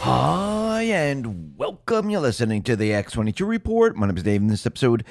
Hi, and welcome. You're listening to the X22 Report. My name is Dave, and this is episode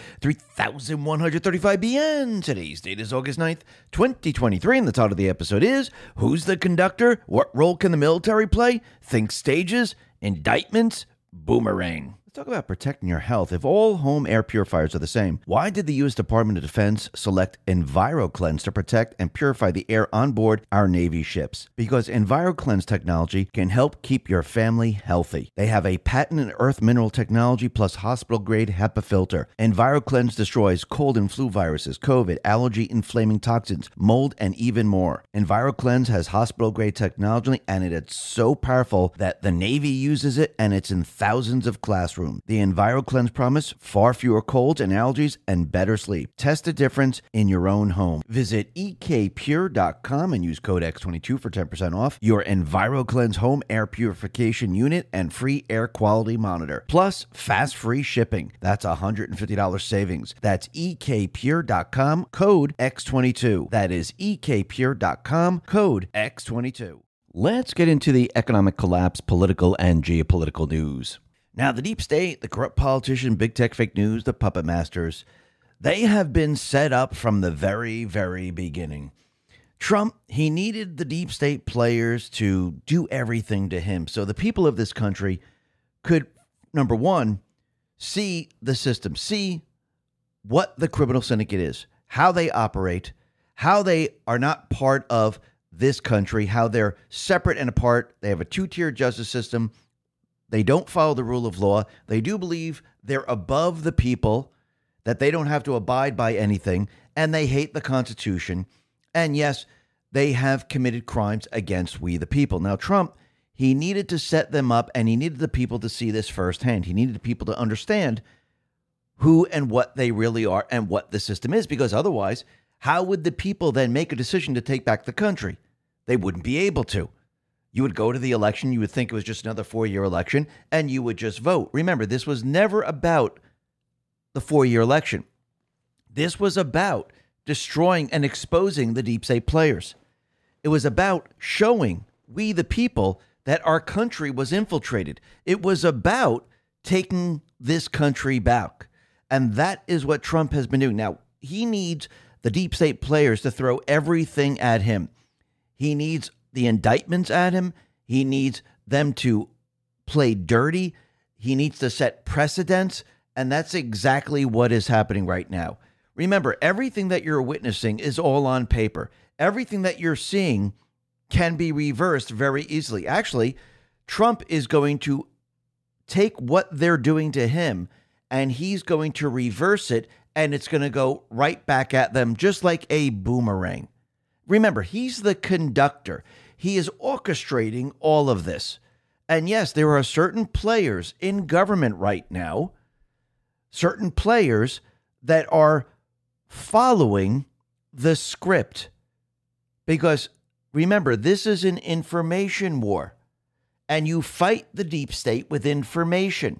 3135BN. Today's date is August 9th, 2023, and the title of the episode is, Who's the Conductor? What Role Can the Military Play? Think Stages, Indictments, Boomerang. Let's talk about protecting your health. If all home air purifiers are the same, why did the U.S. Department of Defense select EnviroCleanse to protect and purify the air on board our Navy ships? Because EnviroCleanse technology can help keep your family healthy. They have a patented earth mineral technology plus hospital-grade HEPA filter. EnviroCleanse destroys cold and flu viruses, COVID, allergy-inflaming toxins, mold, and even more. EnviroCleanse has hospital-grade technology, and it's so powerful that the Navy uses it, and it's in thousands of classrooms. The EnviroCleanse promise far fewer colds and allergies and better sleep. Test the difference in your own home. Visit ekpure.com and use code X22 for 10% off your EnviroCleanse home air purification unit and free air quality monitor. Plus, fast free shipping. That's $150 savings. That's ekpure.com, code X22. That is ekpure.com, code X22. Let's get into the economic collapse, political and geopolitical news. Now, the deep state, the corrupt politician, big tech, fake news, the puppet masters, they have been set up from the very, very beginning. Trump, he needed the deep state players to do everything to him so the people of this country could, number one, see the system, see what the criminal syndicate is, how they operate, how they are not part of this country, how they're separate and apart. They have a two-tier justice system. They don't follow the rule of law. They do believe they're above the people, that they don't have to abide by anything, and they hate the Constitution. And yes, they have committed crimes against we the people. Now, Trump, he needed to set them up, and he needed the people to see this firsthand. He needed the people to understand who and what they really are and what the system is, because otherwise, how would the people then make a decision to take back the country? They wouldn't be able to. You would go to the election, you would think it was just another 4-year election, and you would just vote. Remember, this was never about the 4-year election. This was about destroying and exposing the deep state players. It was about showing we the people that our country was infiltrated. It was about taking this country back. And that is what Trump has been doing. Now, he needs the deep state players to throw everything at him. He needs the indictments at him. He needs them to play dirty. He needs to set precedents. And that's exactly what is happening right now. Remember, everything that you're witnessing is all on paper. Everything that you're seeing can be reversed very easily. Actually, Trump is going to take what they're doing to him and he's going to reverse it, and it's going to go right back at them just like a boomerang. Remember, he's the conductor. He is orchestrating all of this. And yes, there are certain players in government right now, certain players that are following the script. Because remember, this is an information war, and you fight the deep state with information.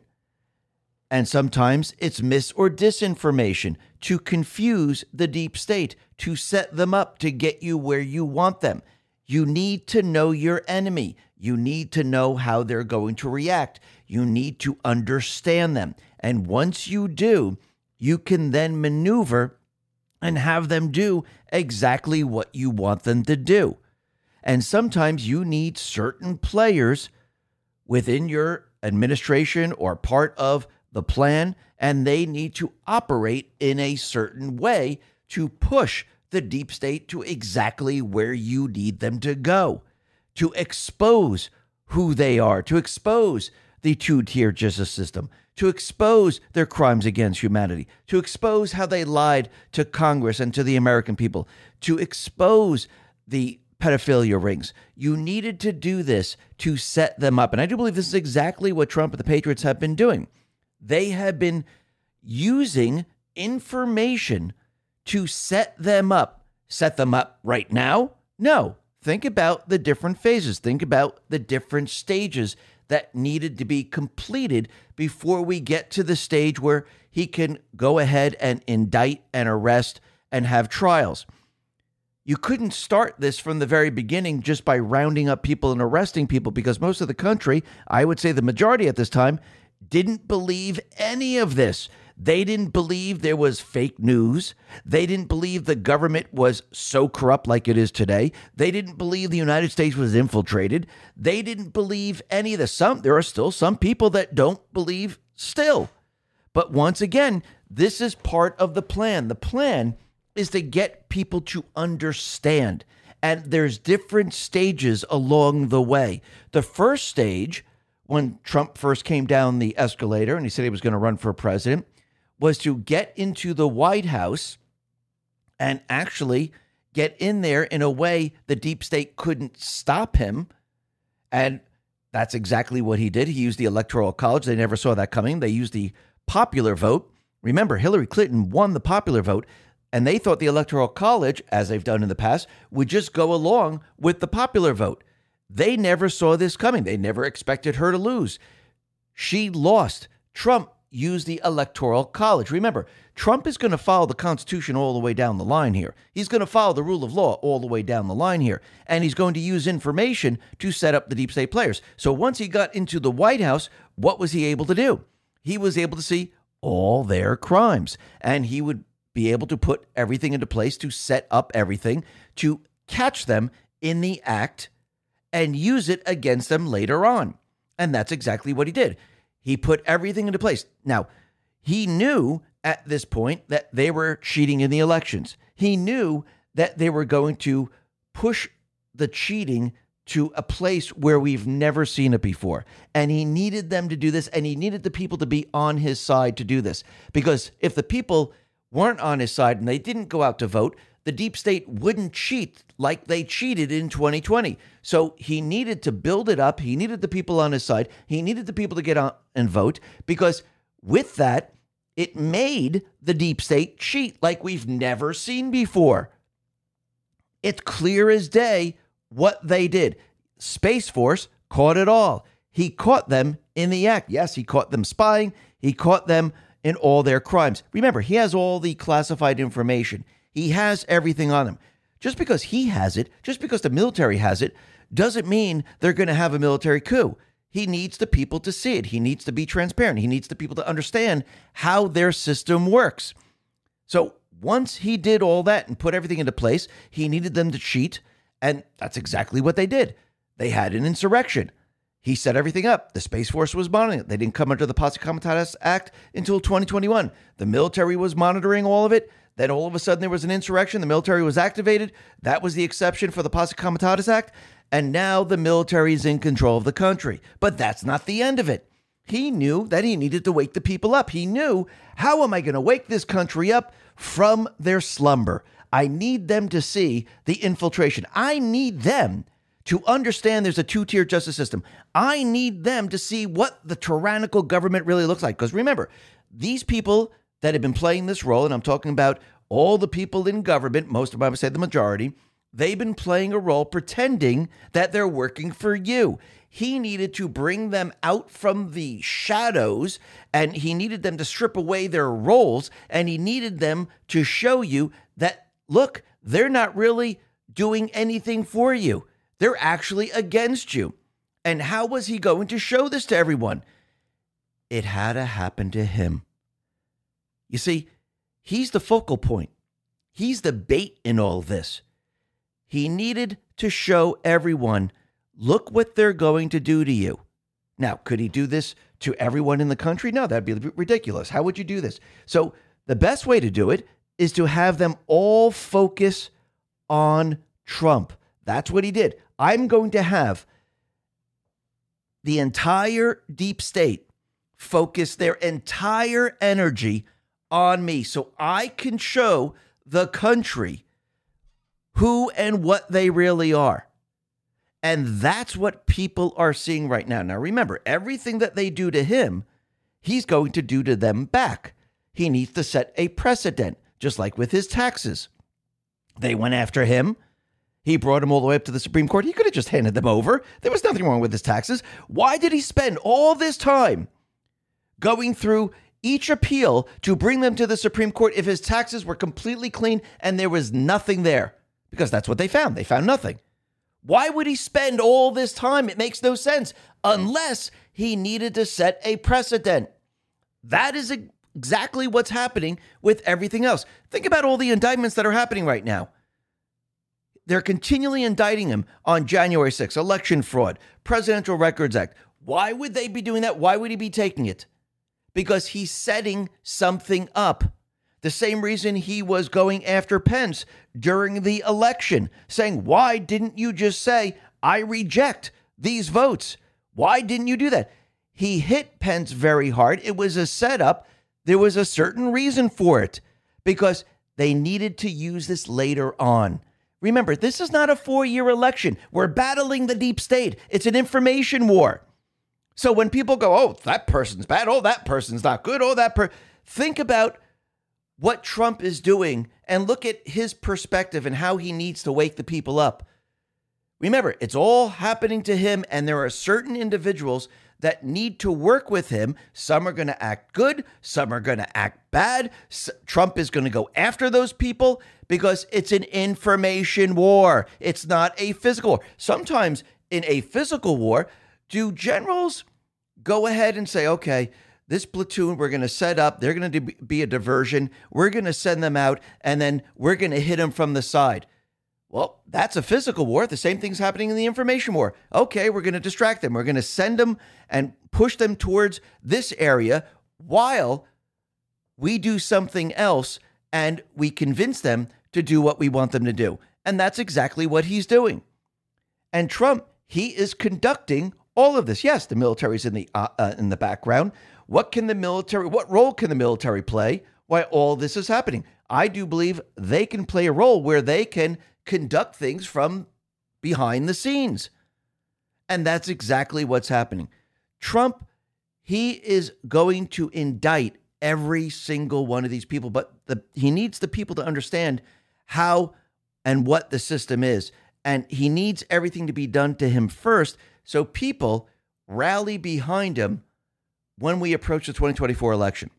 And sometimes it's mis or disinformation to confuse the deep state, to set them up to get you where you want them. You need to know your enemy. You need to know how they're going to react. You need to understand them. And once you do, you can then maneuver and have them do exactly what you want them to do. And sometimes you need certain players within your administration or part of the plan, and they need to operate in a certain way to push the deep state to exactly where you need them to go, to expose who they are, to expose the two-tier justice system, to expose their crimes against humanity, to expose how they lied to Congress and to the American people, to expose the pedophilia rings. You needed to do this to set them up. And I do believe this is exactly what Trump and the Patriots have been doing. They have been using information to set them up. Set them up right now? No. Think about the different phases. Think about the different stages that needed to be completed before we get to the stage where he can go ahead and indict and arrest and have trials. You couldn't start this from the very beginning just by rounding up people and arresting people, because most of the country, I would say the majority at this time, didn't believe any of this. They didn't believe there was fake news. They didn't believe the government was so corrupt like it is today. They didn't believe the United States was infiltrated. They didn't believe any of this. There are still some people that don't believe still. But once again, this is part of the plan. The plan is to get people to understand. And there's different stages along the way. The first stage, when Trump first came down the escalator and he said he was going to run for president, was to get into the White House and actually get in there in a way the deep state couldn't stop him. And that's exactly what he did. He used the Electoral College. They never saw that coming. They used the popular vote. Remember, Hillary Clinton won the popular vote, and they thought the Electoral College, as they've done in the past, would just go along with the popular vote. They never saw this coming. They never expected her to lose. She lost. Trump used the Electoral College. Remember, Trump is going to follow the Constitution all the way down the line here. He's going to follow the rule of law all the way down the line here. And he's going to use information to set up the deep state players. So once he got into the White House, what was he able to do? He was able to see all their crimes. And he would be able to put everything into place to set up everything to catch them in the act and use it against them later on. And that's exactly what he did. He put everything into place. Now, he knew at this point that they were cheating in the elections. He knew that they were going to push the cheating to a place where we've never seen it before. And he needed them to do this, and he needed the people to be on his side to do this. Because if the people weren't on his side and they didn't go out to vote, the deep state wouldn't cheat like they cheated in 2020. So he needed to build it up. He needed the people on his side. He needed the people to get out and vote, because with that, it made the deep state cheat like we've never seen before. It's clear as day what they did. Space Force caught it all. He caught them in the act. Yes, he caught them spying. He caught them in all their crimes. Remember, he has all the classified information. He has everything on him. Just because he has it, just because the military has it, doesn't mean they're going to have a military coup. He needs the people to see it. He needs to be transparent. He needs the people to understand how their system works. So once he did all that and put everything into place, he needed them to cheat. And that's exactly what they did. They had an insurrection. He set everything up. The Space Force was monitoring it. They didn't come under the Posse Comitatus Act until 2021. The military was monitoring all of it. Then all of a sudden there was an insurrection. The military was activated. That was the exception for the Posse Comitatus Act. And now the military is in control of the country. But that's not the end of it. He knew that he needed to wake the people up. He knew, how am I going to wake this country up from their slumber? I need them to see the infiltration. I need them to understand there's a two-tier justice system. I need them to see what the tyrannical government really looks like. Because remember, these people that have been playing this role, and I'm talking about all the people in government, most of them, I would say the majority, they've been playing a role pretending that they're working for you. He needed to bring them out from the shadows, and he needed them to strip away their roles, and he needed them to show you that, look, they're not really doing anything for you. They're actually against you. And how was he going to show this to everyone? It had to happen to him. You see, he's the focal point. He's the bait in all this. He needed to show everyone, look what they're going to do to you. Now, could he do this to everyone in the country? No, that'd be ridiculous. How would you do this? So the best way to do it is to have them all focus on Trump. That's what he did. I'm going to have the entire deep state focus their entire energy on me so I can show the country who and what they really are. And that's what people are seeing right now. Now, remember, everything that they do to him, he's going to do to them back. He needs to set a precedent, just like with his taxes. They went after him. He brought him all the way up to the Supreme Court. He could have just handed them over. There was nothing wrong with his taxes. Why did he spend all this time going through each appeal to bring them to the Supreme Court if his taxes were completely clean and there was nothing there? because that's what they found. They found nothing. Why would he spend all this time? It makes no sense unless he needed to set a precedent. That is exactly what's happening with everything else. Think about all the indictments that are happening right now. They're continually indicting him on January 6th, election fraud, Presidential Records Act. Why would they be doing that? Why would he be taking it? Because he's setting something up. The same reason he was going after Pence during the election, saying, why didn't you just say, I reject these votes? Why didn't you do that? He hit Pence very hard. It was a setup. There was a certain reason for it because they needed to use this later on. Remember, this is not a 4-year election. We're battling the deep state. It's an information war. So when people go, oh, that person's bad. Oh, that person's not good. Oh, think about what Trump is doing and look at his perspective and how he needs to wake the people up. Remember, it's all happening to him, and there are certain individuals that need to work with him. Some are going to act good. Some are going to act bad. Trump is going to go after those people because it's an information war. It's not a physical war. Sometimes in a physical war, do generals go ahead and say, okay, this platoon we're going to set up, they're going to be a diversion. We're going to send them out, and then we're going to hit them from the side. Well, that's a physical war. The same thing's happening in the information war. Okay, we're going to distract them. We're going to send them and push them towards this area while we do something else and we convince them to do what we want them to do. And that's exactly what he's doing. And Trump, he is conducting all of this. Yes, the military's in the background. What role can the military play while all this is happening? I do believe they can play a role where they can conduct things from behind the scenes. And that's exactly what's happening. Trump, he is going to indict every single one of these people, but he needs the people to understand how and what the system is. And he needs everything to be done to him first, so people rally behind him when we approach the 2024 election.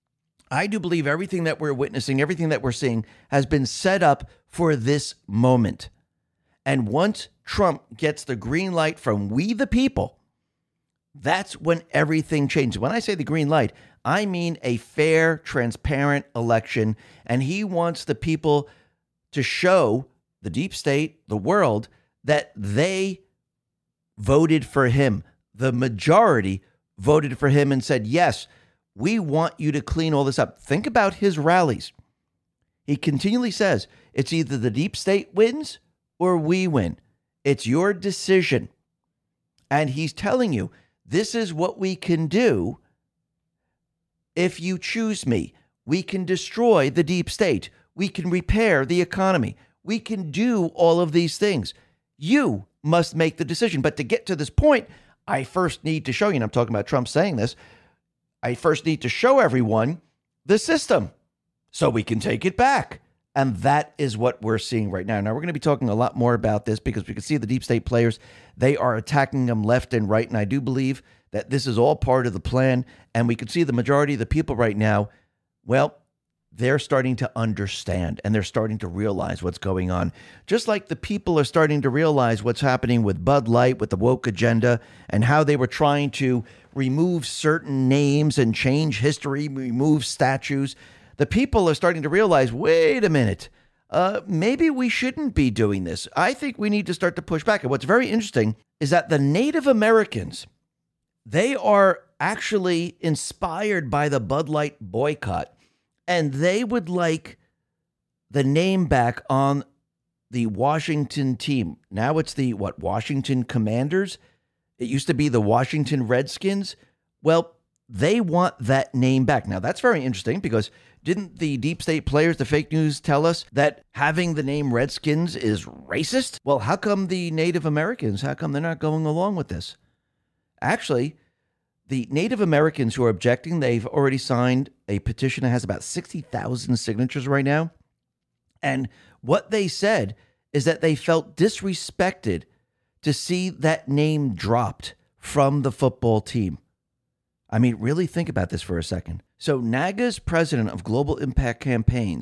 I do believe everything that we're witnessing, everything that we're seeing has been set up for this moment. And once Trump gets the green light from we the people, that's when everything changes. When I say the green light, I mean a fair, transparent election. And he wants the people to show the deep state, the world, that they voted for him. The majority voted for him and said, yes, we want you to clean all this up. Think about his rallies. He continually says, it's either the deep state wins or we win. It's your decision. And he's telling you, this is what we can do if you choose me. We can destroy the deep state. We can repair the economy. We can do all of these things. You must make the decision. But to get to this point, I first need to show you, and I'm talking about Trump saying this, I first need to show everyone the system so we can take it back. And that is what we're seeing right now. Now, we're going to be talking a lot more about this because we can see the deep state players, they are attacking them left and right. And I do believe that this is all part of the plan. And we can see the majority of the people right now, well, they're starting to understand and they're starting to realize what's going on. Just like the people are starting to realize what's happening with Bud Light, with the woke agenda, and how they were trying to remove certain names and change history, remove statues. The people are starting to realize, wait a minute, maybe we shouldn't be doing this. I think we need to start to push back. And what's very interesting is that the Native Americans, they are actually inspired by the Bud Light boycott. And they would like the name back on the Washington team. Now it's the, Washington Commanders? It used to be the Washington Redskins. Well, they want that name back. Now, that's very interesting because didn't the deep state players, the fake news, tell us that having the name Redskins is racist? Well, how come the Native Americans, how come they're not going along with this? Actually, the Native Americans who are objecting, they've already signed a petition that has about 60,000 signatures right now. And what they said is that they felt disrespected to see that name dropped from the football team. I mean, really think about this for a second. So NAGA's president of Global Impact Campaigns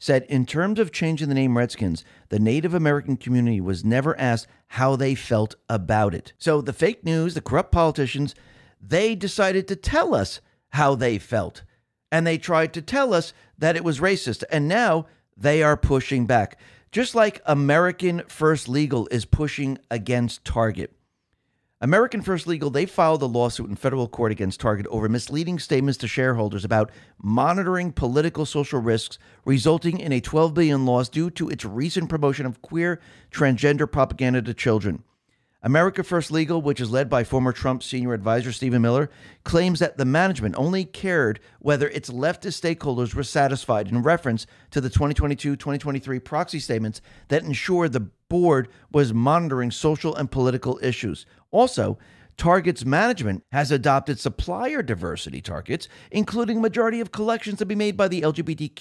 said, in terms of changing the name Redskins, the Native American community was never asked how they felt about it. So the fake news, the corrupt politicians, they decided to tell us how they felt. And they tried to tell us that it was racist. And now they are pushing back. Just like American First Legal is pushing against Target. American First Legal, they filed a lawsuit in federal court against Target over misleading statements to shareholders about monitoring political social risks, resulting in a $12 billion loss due to its recent promotion of queer transgender propaganda to children. America First Legal, which is led by former Trump senior advisor Stephen Miller, claims that the management only cared whether its leftist stakeholders were satisfied in reference to the 2022-2023 proxy statements that ensured the board was monitoring social and political issues. Also, Target's management has adopted supplier diversity targets, including a majority of collections to be made by the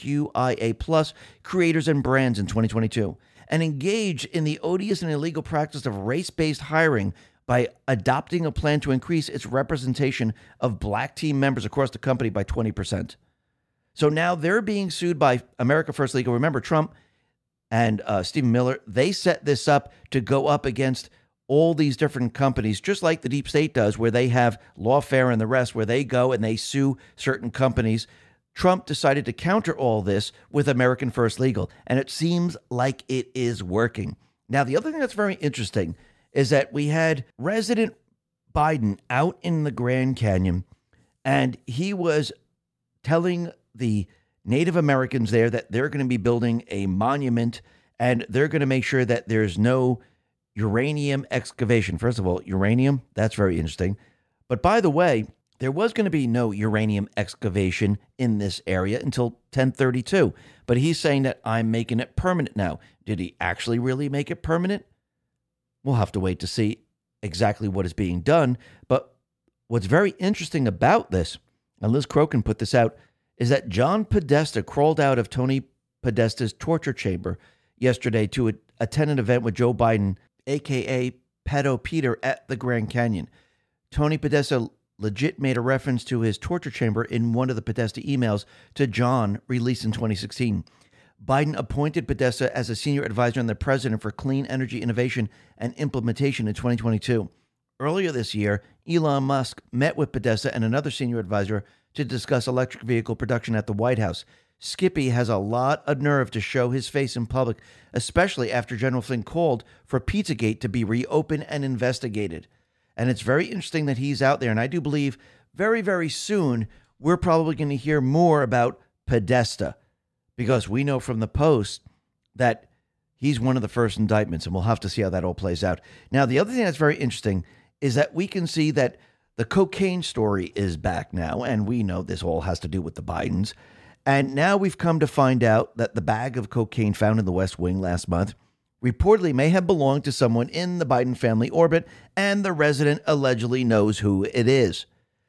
LGBTQIA+ creators and brands in 2022. And engage in the odious and illegal practice of race-based hiring by adopting a plan to increase its representation of black team members across the company by 20%. So now they're being sued by America First Legal. Remember, Trump and Stephen Miller, they set this up to go up against all these different companies, just like the deep state does, where they have lawfare and the rest, where they go and they sue certain companies. Trump decided to counter all this with American First Legal, and it seems like it is working. Now, the other thing that's very interesting is that we had President Biden out in the Grand Canyon, and he was telling the Native Americans there that they're going to be building a monument, and they're going to make sure that there's no uranium excavation. First of all, uranium, that's very interesting. But by the way, there was going to be no uranium excavation in this area until 1032. But he's saying that I'm making it permanent now. Did he actually really make it permanent? We'll have to wait to see exactly what is being done. But what's very interesting about this, and Liz Crokin put this out, is that John Podesta crawled out of Tony Podesta's torture chamber yesterday to attend an event with Joe Biden, a.k.a. Pedo Peter, at the Grand Canyon. Tony Podesta legit made a reference to his torture chamber in one of the Podesta emails to John released in 2016. Biden appointed Podesta as a senior advisor on the president for clean energy innovation and implementation in 2022. Earlier this year, Elon Musk met with Podesta and another senior advisor to discuss electric vehicle production at the White House. Skippy has a lot of nerve to show his face in public, especially after General Flynn called for Pizzagate to be reopened and investigated. And it's very interesting that he's out there. And I do believe very, very soon we're probably going to hear more about Podesta, because we know from the Post that he's one of the first indictments, and we'll have to see how that all plays out. Now, the other thing that's very interesting is that we can see that the cocaine story is back now, and we know this all has to do with the Bidens. And now we've come to find out that the bag of cocaine found in the West Wing last month reportedly may have belonged to someone in the Biden family orbit, and the resident allegedly knows who it is.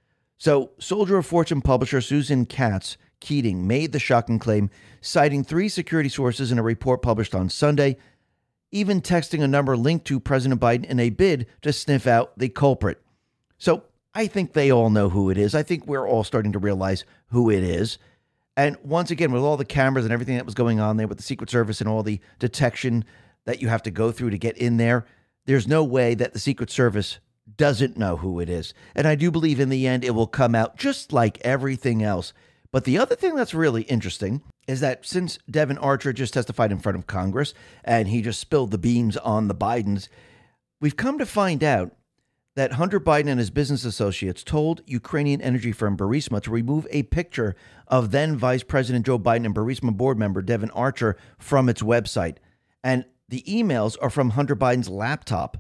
So, Soldier of Fortune publisher Susan Katz Keating made the shocking claim, citing 3 security sources in a report published on Sunday, even texting a number linked to President Biden in a bid to sniff out the culprit. So, I think they all know who it is. I think we're all starting to realize who it is. And once again, with all the cameras and everything that was going on there with the Secret Service and all the detection that you have to go through to get in there, there's no way that the Secret Service doesn't know who it is. And I do believe in the end it will come out just like everything else. But the other thing that's really interesting is that since Devin Archer just testified in front of Congress and he just spilled the beans on the Bidens, we've come to find out that Hunter Biden and his business associates told Ukrainian energy firm Burisma to remove a picture of then Vice President Joe Biden and Burisma board member Devin Archer from its website. And the emails are from Hunter Biden's laptop.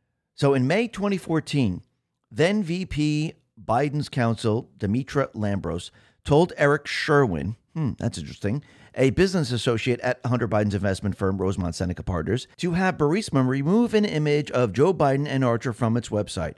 So in May 2014, then VP Biden's counsel, Demetra Lambros, told Eric Sherwin, that's interesting, a business associate at Hunter Biden's investment firm, Rosemont Seneca Partners, to have Burisma remove an image of Joe Biden and Archer from its website.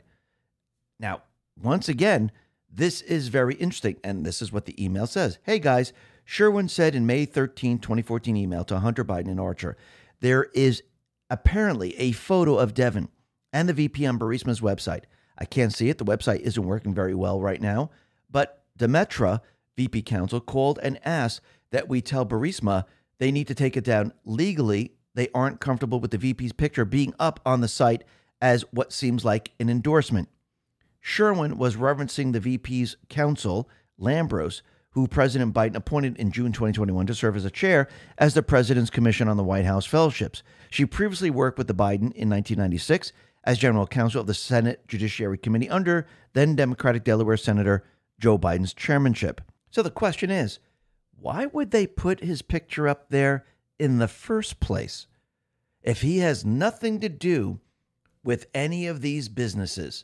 Now, once again, this is very interesting, and this is what the email says. Hey, guys, Sherwin said in May 13, 2014 email to Hunter Biden and Archer, there is apparently a photo of Devin and the VP on Burisma's website. I can't see it. The website isn't working very well right now. But Demetra, VP counsel, called and asked that we tell Burisma they need to take it down. Legally, they aren't comfortable with the VP's picture being up on the site as what seems like an endorsement. Sherwin was referencing the VP's counsel, Lambros, who President Biden appointed in June 2021 to serve as a chair as the President's Commission on the White House Fellowships. She previously worked with the Biden in 1996 as general counsel of the Senate Judiciary Committee under then Democratic Delaware Senator Joe Biden's chairmanship. So the question is, why would they put his picture up there in the first place if he has nothing to do with any of these businesses?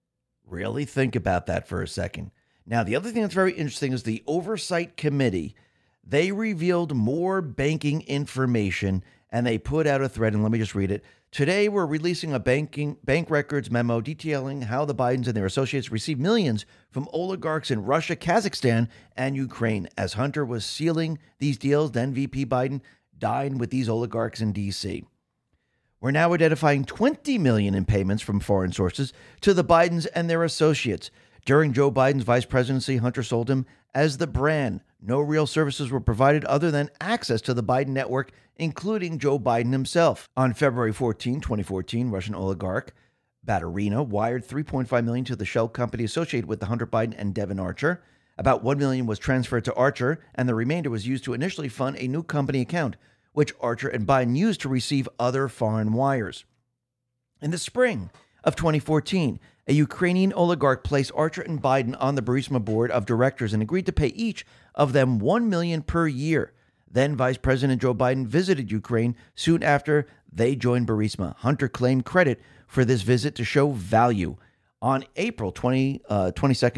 Really think about that for a second. Now, the other thing that's very interesting is the Oversight Committee. They revealed more banking information, and they put out a thread, and let me just read it. Today, we're releasing a bank records memo detailing how the Bidens and their associates received millions from oligarchs in Russia, Kazakhstan, and Ukraine. As Hunter was sealing these deals, then VP Biden dined with these oligarchs in D.C. We're now identifying $20 million in payments from foreign sources to the Bidens and their associates. During Joe Biden's vice presidency, Hunter sold him as the brand. No real services were provided other than access to the Biden network, including Joe Biden himself. On February 14, 2014, Russian oligarch Baturina wired $3.5 million to the shell company associated with the Hunter Biden and Devon Archer. About $1 million was transferred to Archer, and the remainder was used to initially fund a new company account, which Archer and Biden used to receive other foreign wires. In the spring of 2014, a Ukrainian oligarch placed Archer and Biden on the Burisma board of directors and agreed to pay each of them $1 million per year. Then Vice President Joe Biden visited Ukraine soon after they joined Burisma. Hunter claimed credit for this visit to show value. On April 22nd,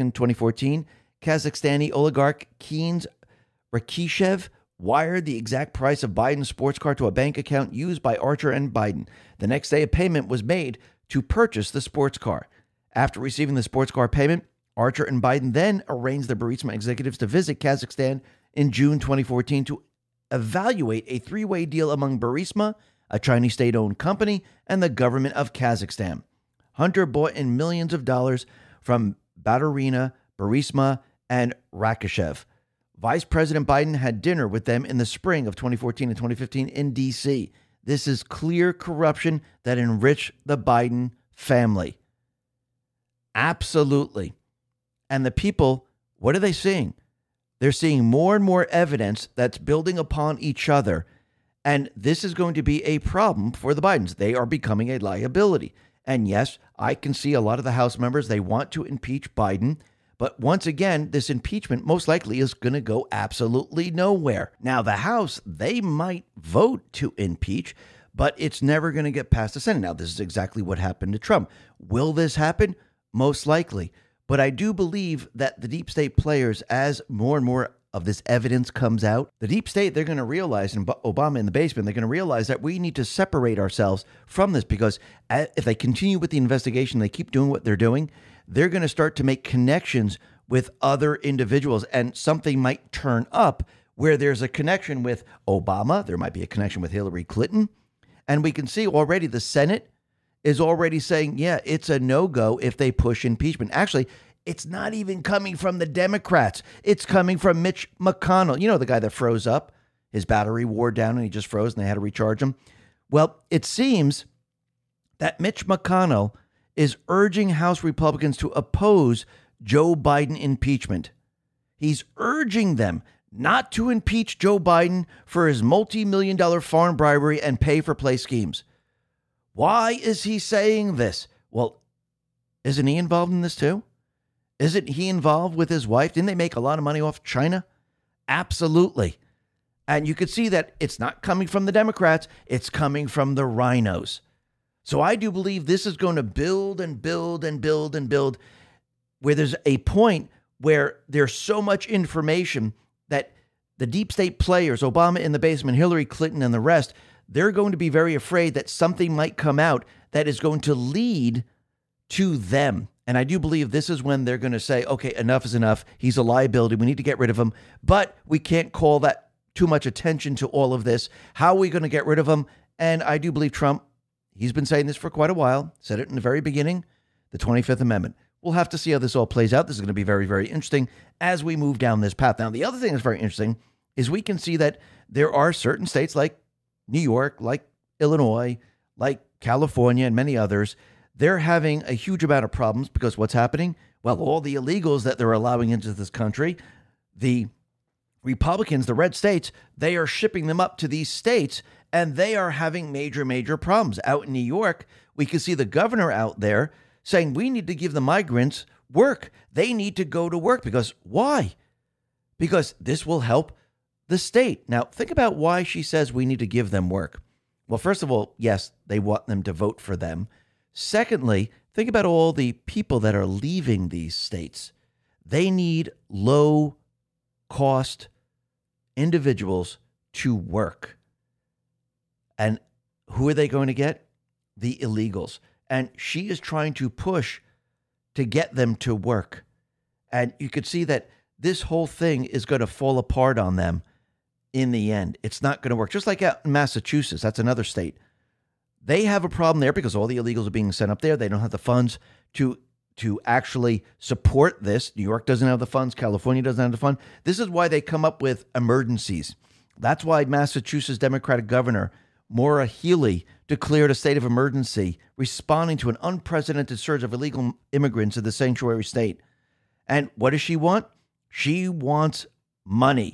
2014, Kazakhstani oligarch Keens Rakishev wired the exact price of Biden's sports car to a bank account used by Archer and Biden. The next day, a payment was made to purchase the sports car. After receiving the sports car payment, Archer and Biden then arranged the Burisma executives to visit Kazakhstan in June 2014 to evaluate a three-way deal among Burisma, a Chinese state-owned company, and the government of Kazakhstan. Hunter bought in millions of dollars from Baturina, Burisma, and Rakishev. Vice President Biden had dinner with them in the spring of 2014 and 2015 in D.C. This is clear corruption that enriched the Biden family. Absolutely. And the people, what are they seeing? They're seeing more and more evidence that's building upon each other. And this is going to be a problem for the Bidens. They are becoming a liability. And yes, I can see a lot of the House members, they want to impeach Biden. But once again, this impeachment most likely is going to go absolutely nowhere. Now, the House, they might vote to impeach, but it's never going to get past the Senate. Now, this is exactly what happened to Trump. Will this happen? Most likely. But I do believe that the deep state players, as more and more of this evidence comes out, the deep state, they're going to realize, and Obama in the basement, they're going to realize that we need to separate ourselves from this, because if they continue with the investigation, they keep doing what they're doing, they're going to start to make connections with other individuals, and something might turn up where there's a connection with Obama. There might be a connection with Hillary Clinton. And we can see already the Senate is already saying, yeah, it's a no-go if they push impeachment. Actually, it's not even coming from the Democrats. It's coming from Mitch McConnell. You know, the guy that froze up. His battery wore down and he just froze and they had to recharge him. Well, it seems that Mitch McConnell is urging House Republicans to oppose Joe Biden impeachment. He's urging them not to impeach Joe Biden for his multi-million-dollar foreign bribery and pay-for-play schemes. Why is he saying this? Well, isn't he involved in this too? Isn't he involved with his wife? Didn't they make a lot of money off China? Absolutely. And you could see that it's not coming from the Democrats. It's coming from the rhinos. So I do believe this is going to build and build and build and build, where there's a point where there's so much information that the deep state players, Obama in the basement, Hillary Clinton and the rest, they're going to be very afraid that something might come out that is going to lead to them. And I do believe this is when they're going to say, okay, enough is enough. He's a liability. We need to get rid of him. But we can't call that too much attention to all of this. How are we going to get rid of him? And I do believe Trump, he's been saying this for quite a while, said it in the very beginning, the 25th Amendment. We'll have to see how this all plays out. This is going to be very, very interesting as we move down this path. Now, the other thing that's very interesting is we can see that there are certain states like New York, like Illinois, like California, and many others. They're having a huge amount of problems because what's happening? Well, all the illegals that they're allowing into this country, the Republicans, the red states, they are shipping them up to these states, and they are having major, major problems. Out in New York, we can see the governor out there saying we need to give the migrants work. They need to go to work because why? Because this will help the state. Now, think about why she says we need to give them work. Well, first of all, yes, they want them to vote for them. Secondly, think about all the people that are leaving these states. They need low-cost individuals to work. And who are they going to get? The illegals. And she is trying to push to get them to work. And you could see that this whole thing is going to fall apart on them in the end. It's not going to work. Just like out in Massachusetts, that's another state. They have a problem there because all the illegals are being sent up there. They don't have the funds to actually support this. New York doesn't have the funds. California doesn't have the fund. This is why they come up with emergencies. That's why Massachusetts Democratic Governor Maura Healey declared a state of emergency, responding to an unprecedented surge of illegal immigrants in the sanctuary state. And what does she want? She wants money.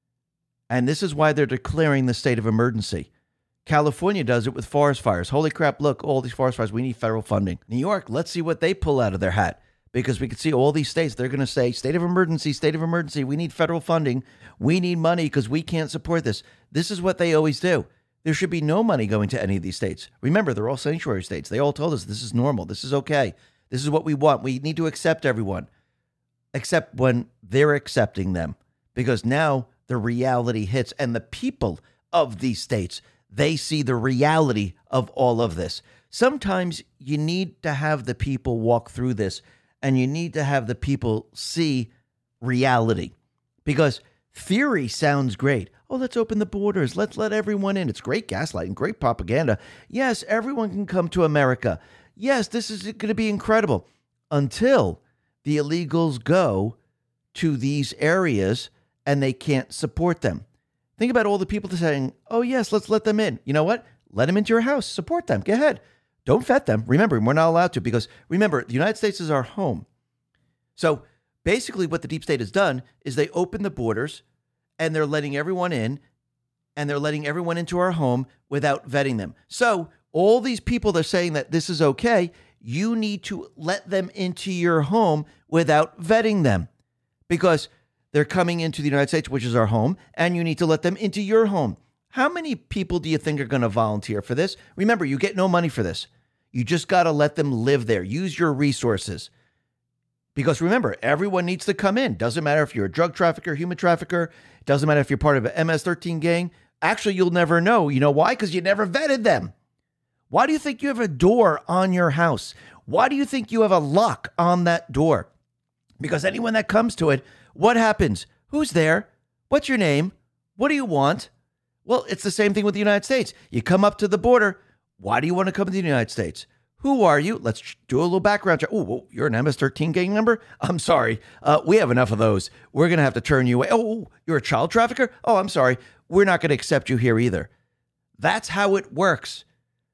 And this is why they're declaring the state of emergency. California does it with forest fires. Holy crap, look, all these forest fires, we need federal funding. New York, let's see what they pull out of their hat. Because we can see all these states, they're going to say, state of emergency, we need federal funding. We need money because we can't support this. This is what they always do. There should be no money going to any of these states. Remember, they're all sanctuary states. They all told us this is normal. This is okay. This is what we want. We need to accept everyone, except when they're accepting them. Because now the reality hits, and the people of these states, they see the reality of all of this. Sometimes you need to have the people walk through this, and you need to have the people see reality. Because theory sounds great. Oh, let's open the borders. Let's let everyone in. It's great gaslighting, great propaganda. Yes, everyone can come to America. Yes, this is going to be incredible. Until the illegals go to these areas and they can't support them. Think about all the people saying, oh, yes, let's let them in. You know what? Let them into your house. Support them. Go ahead. Don't vet them. Remember, we're not allowed to because, remember, the United States is our home. So basically what the deep state has done is they open the borders and they're letting everyone in, and they're letting everyone into our home without vetting them. So all these people that are saying that this is okay, you need to let them into your home without vetting them because they're coming into the United States, which is our home, and you need to let them into your home. How many people do you think are going to volunteer for this? Remember, you get no money for this. You just got to let them live there. Use your resources. Because remember, everyone needs to come in. Doesn't matter if you're a drug trafficker, human trafficker. Doesn't matter if you're part of an MS-13 gang. Actually, you'll never know. You know why? Because you never vetted them. Why do you think you have a door on your house? Why do you think you have a lock on that door? Because anyone that comes to it, what happens? Who's there? What's your name? What do you want? Well, it's the same thing with the United States. You come up to the border. Why do you want to come to the United States? Who are you? Let's do a little background check. Oh, you're an MS-13 gang member? I'm sorry. We have enough of those. We're going to have to turn you away. Oh, you're a child trafficker? Oh, I'm sorry. We're not going to accept you here either. That's how it works.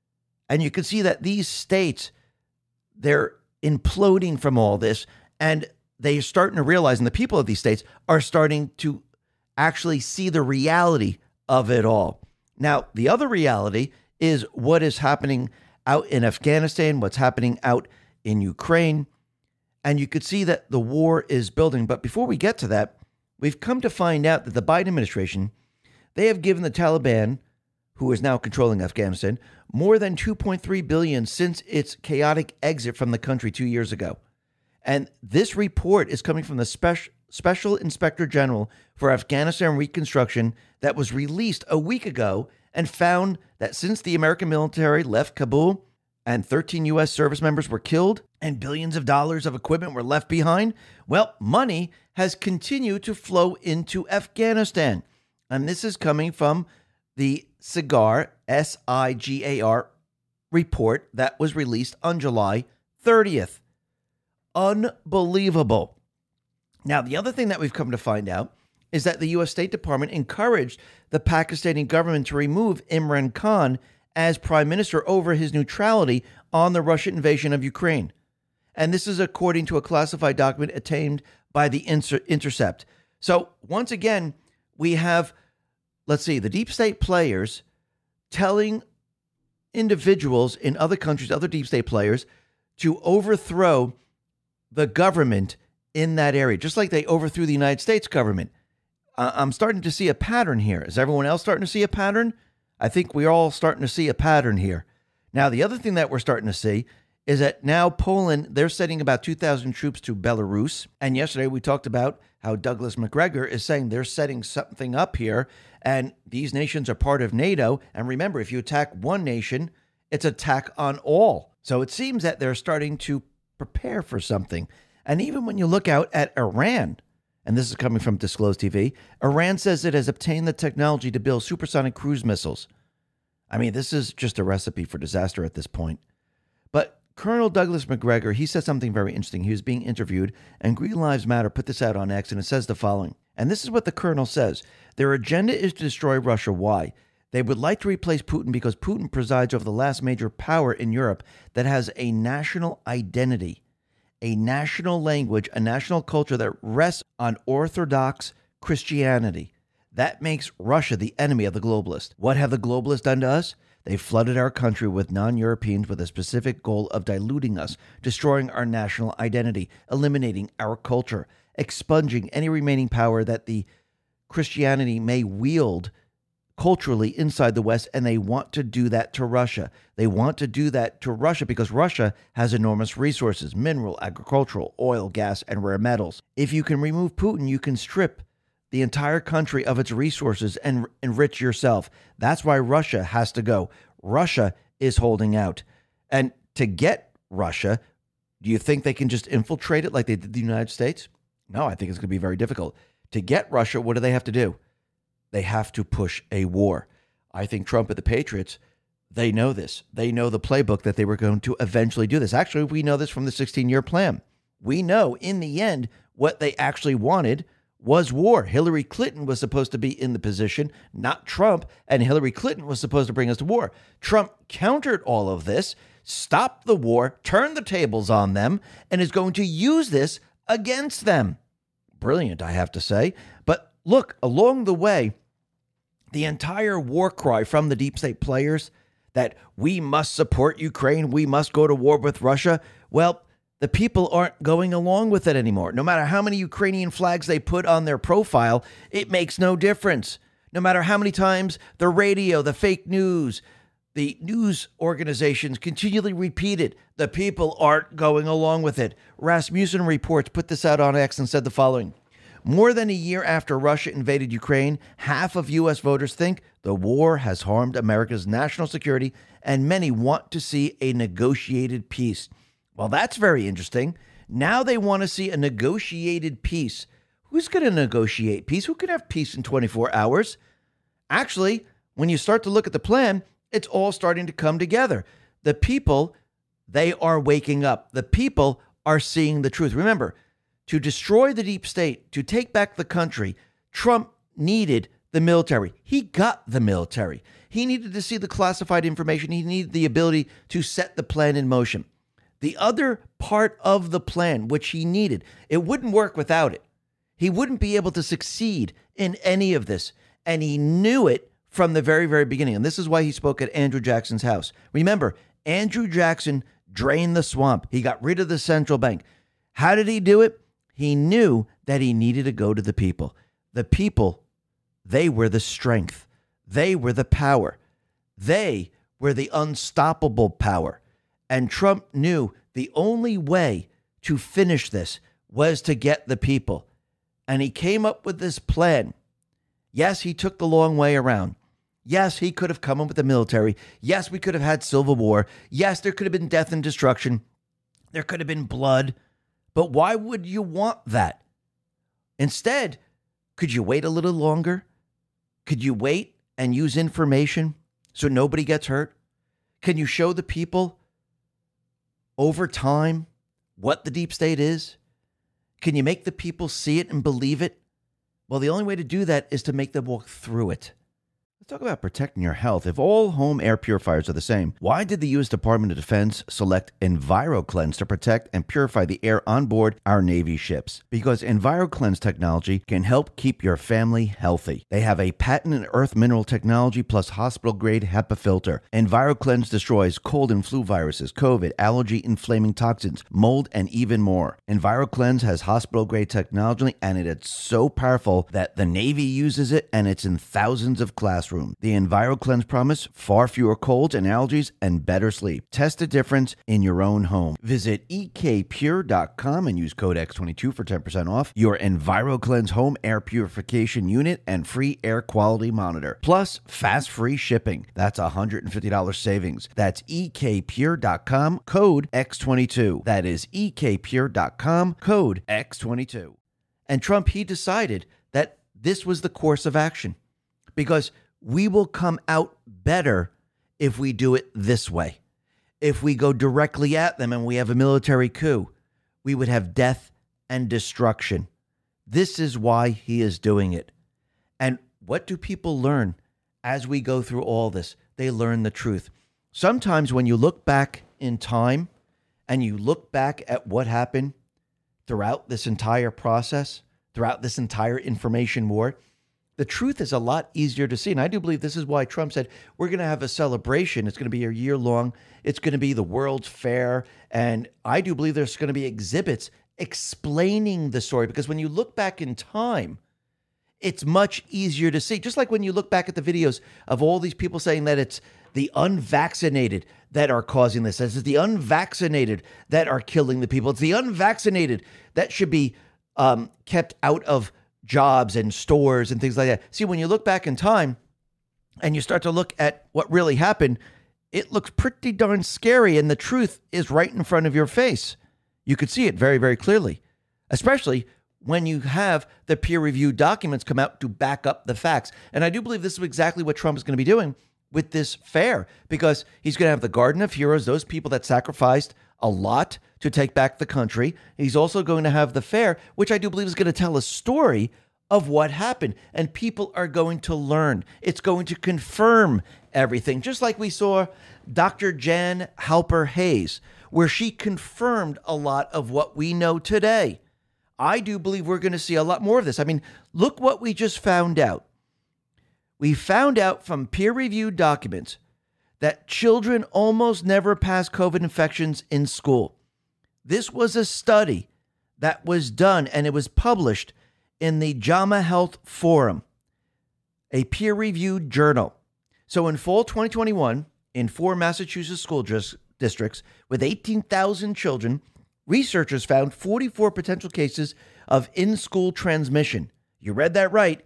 And you can see that these states, they're imploding from all this, and they're starting to realize, and the people of these states are starting to actually see the reality of it all. Now, the other reality is what is happening out in Afghanistan, what's happening out in Ukraine. And you could see that the war is building. But before we get to that, we've come to find out that the Biden administration, they have given the Taliban, who is now controlling Afghanistan, more than $2.3 billion since its chaotic exit from the country 2 years ago. And this report is coming from the Special Inspector General for Afghanistan Reconstruction that was released a week ago and found that since the American military left Kabul and 13 U.S. service members were killed and billions of dollars of equipment were left behind, well, money has continued to flow into Afghanistan. And this is coming from the SIGAR, S-I-G-A-R, report that was released on July 30th. Unbelievable. Now, the other thing that we've come to find out is that the U.S. State Department encouraged the Pakistani government to remove Imran Khan as prime minister over his neutrality on the Russian invasion of Ukraine. And this is according to a classified document obtained by the Intercept. So once again, we have, let's see, the deep state players telling individuals in other countries, other deep state players, to overthrow the government in that area, just like they overthrew the United States government. I'm starting to see a pattern here. Is everyone else starting to see a pattern? I think we're all starting to see a pattern here. Now, the other thing that we're starting to see is that now Poland, they're sending about 2,000 troops to Belarus. And yesterday we talked about how Douglas Macgregor is saying they're setting something up here. And these nations are part of NATO. And remember, if you attack one nation, it's attack on all. So it seems that they're starting to prepare for something. And even when you look out at Iran, and this is coming from Disclosed TV, Iran says it has obtained the technology to build supersonic cruise missiles. I mean, this is just a recipe for disaster at this point. But Colonel Douglas Macgregor, he said something very interesting. He was being interviewed, and Green Lives Matter put this out on X, and it says the following. And this is what the colonel says. Their agenda is to destroy Russia. Why? They would like to replace Putin because Putin presides over the last major power in Europe that has a national identity, a national language, a national culture that rests on Orthodox Christianity. That makes Russia the enemy of the globalists. What have the globalists done to us? They flooded our country with non-Europeans with a specific goal of diluting us, destroying our national identity, eliminating our culture, expunging any remaining power that the Christianity may wield culturally inside the West, and they want to do that to Russia. They want to do that to Russia because Russia has enormous resources, mineral, agricultural, oil, gas, and rare metals. If you can remove Putin, you can strip the entire country of its resources and enrich yourself. That's why Russia has to go. Russia is holding out. And to get Russia, do you think they can just infiltrate it like they did the United States? No, I think it's going to be very difficult. To get Russia, what do they have to do? They have to push a war. I think Trump and the Patriots, they know this. They know the playbook that they were going to eventually do this. Actually, we know this from the 16-year plan. We know in the end what they actually wanted was war. Hillary Clinton was supposed to be in the position, not Trump, and Hillary Clinton was supposed to bring us to war. Trump countered all of this, stopped the war, turned the tables on them, and is going to use this against them. Brilliant, I have to say. But look, along the way, the entire war cry from the deep state players that we must support Ukraine, we must go to war with Russia, well, the people aren't going along with it anymore. No matter how many Ukrainian flags they put on their profile, it makes no difference. No matter how many times the radio, the fake news, the news organizations continually repeat it, the people aren't going along with it. Rasmussen Reports put this out on X and said the following. More than a year after Russia invaded Ukraine, half of U.S. voters think the war has harmed America's national security, and many want to see a negotiated peace. Well, that's very interesting. Now they want to see a negotiated peace. Who's going to negotiate peace? Who can have peace in 24 hours? Actually, when you start to look at the plan, it's all starting to come together. The people, they are waking up. The people are seeing the truth. Remember, to destroy the deep state, to take back the country, Trump needed the military. He got the military. He needed to see the classified information. He needed the ability to set the plan in motion. The other part of the plan, which he needed, it wouldn't work without it. He wouldn't be able to succeed in any of this. And he knew it from the very, very beginning. And this is why he spoke at Andrew Jackson's house. Remember, Andrew Jackson drained the swamp. He got rid of the central bank. How did he do it? He knew that he needed to go to the people. The people, they were the strength. They were the power. They were the unstoppable power. And Trump knew the only way to finish this was to get the people. And he came up with this plan. Yes, he took the long way around. Yes, he could have come in with the military. Yes, we could have had civil war. Yes, there could have been death and destruction. There could have been blood. But why would you want that? Instead, could you wait a little longer? Could you wait and use information so nobody gets hurt? Can you show the people over time what the deep state is? Can you make the people see it and believe it? Well, the only way to do that is to make them walk through it. Let's talk about protecting your health. If all home air purifiers are the same, why did the U.S. Department of Defense select EnviroCleanse to protect and purify the air on board our Navy ships? Because EnviroCleanse technology can help keep your family healthy. They have a patented earth mineral technology plus hospital-grade HEPA filter. EnviroCleanse destroys cold and flu viruses, COVID, allergy-inflaming toxins, mold, and even more. EnviroCleanse has hospital-grade technology, and it's so powerful that the Navy uses it, and it's in thousands of classrooms. The EnviroCleanse promise: far fewer colds and allergies and better sleep. Test the difference in your own home. Visit ekpure.com and use code X22 for 10% off your EnviroCleanse home air purification unit and free air quality monitor. Plus, fast free shipping. That's $150 savings. That's ekpure.com, code X22. That is ekpure.com, code X22. And Trump, he decided that this was the course of action because we will come out better if we do it this way. If we go directly at them and we have a military coup, we would have death and destruction. This is why he is doing it. And what do people learn as we go through all this? They learn the truth. Sometimes when you look back in time and you look back at what happened throughout this entire process, throughout this entire information war, the truth is a lot easier to see. And I do believe this is why Trump said, we're going to have a celebration. It's going to be a year long. It's going to be the World's Fair. And I do believe there's going to be exhibits explaining the story. Because when you look back in time, it's much easier to see. Just like when you look back at the videos of all these people saying that it's the unvaccinated that are causing this. It's the unvaccinated that are killing the people. It's the unvaccinated that should be kept out of jobs and stores and things like that. See, when you look back in time and you start to look at what really happened, it looks pretty darn scary. And the truth is right in front of your face. You could see it very, very clearly, especially when you have the peer-reviewed documents come out to back up the facts. And I do believe this is exactly what Trump is going to be doing with this fair, because he's going to have the Garden of Heroes, those people that sacrificed a lot to take back the country. He's also going to have the fair, which I do believe is going to tell a story of what happened. And people are going to learn. It's going to confirm everything, just like we saw Dr. Jan Halper Hayes, where she confirmed a lot of what we know today. I do believe we're going to see a lot more of this. I mean, look what we just found out. We found out from peer-reviewed documents that children almost never pass COVID infections in school. This was a study that was done, and it was published in the JAMA Health Forum, a peer-reviewed journal. So in fall 2021, in 4 Massachusetts school districts with 18,000 children, researchers found 44 potential cases of in-school transmission. You read that right.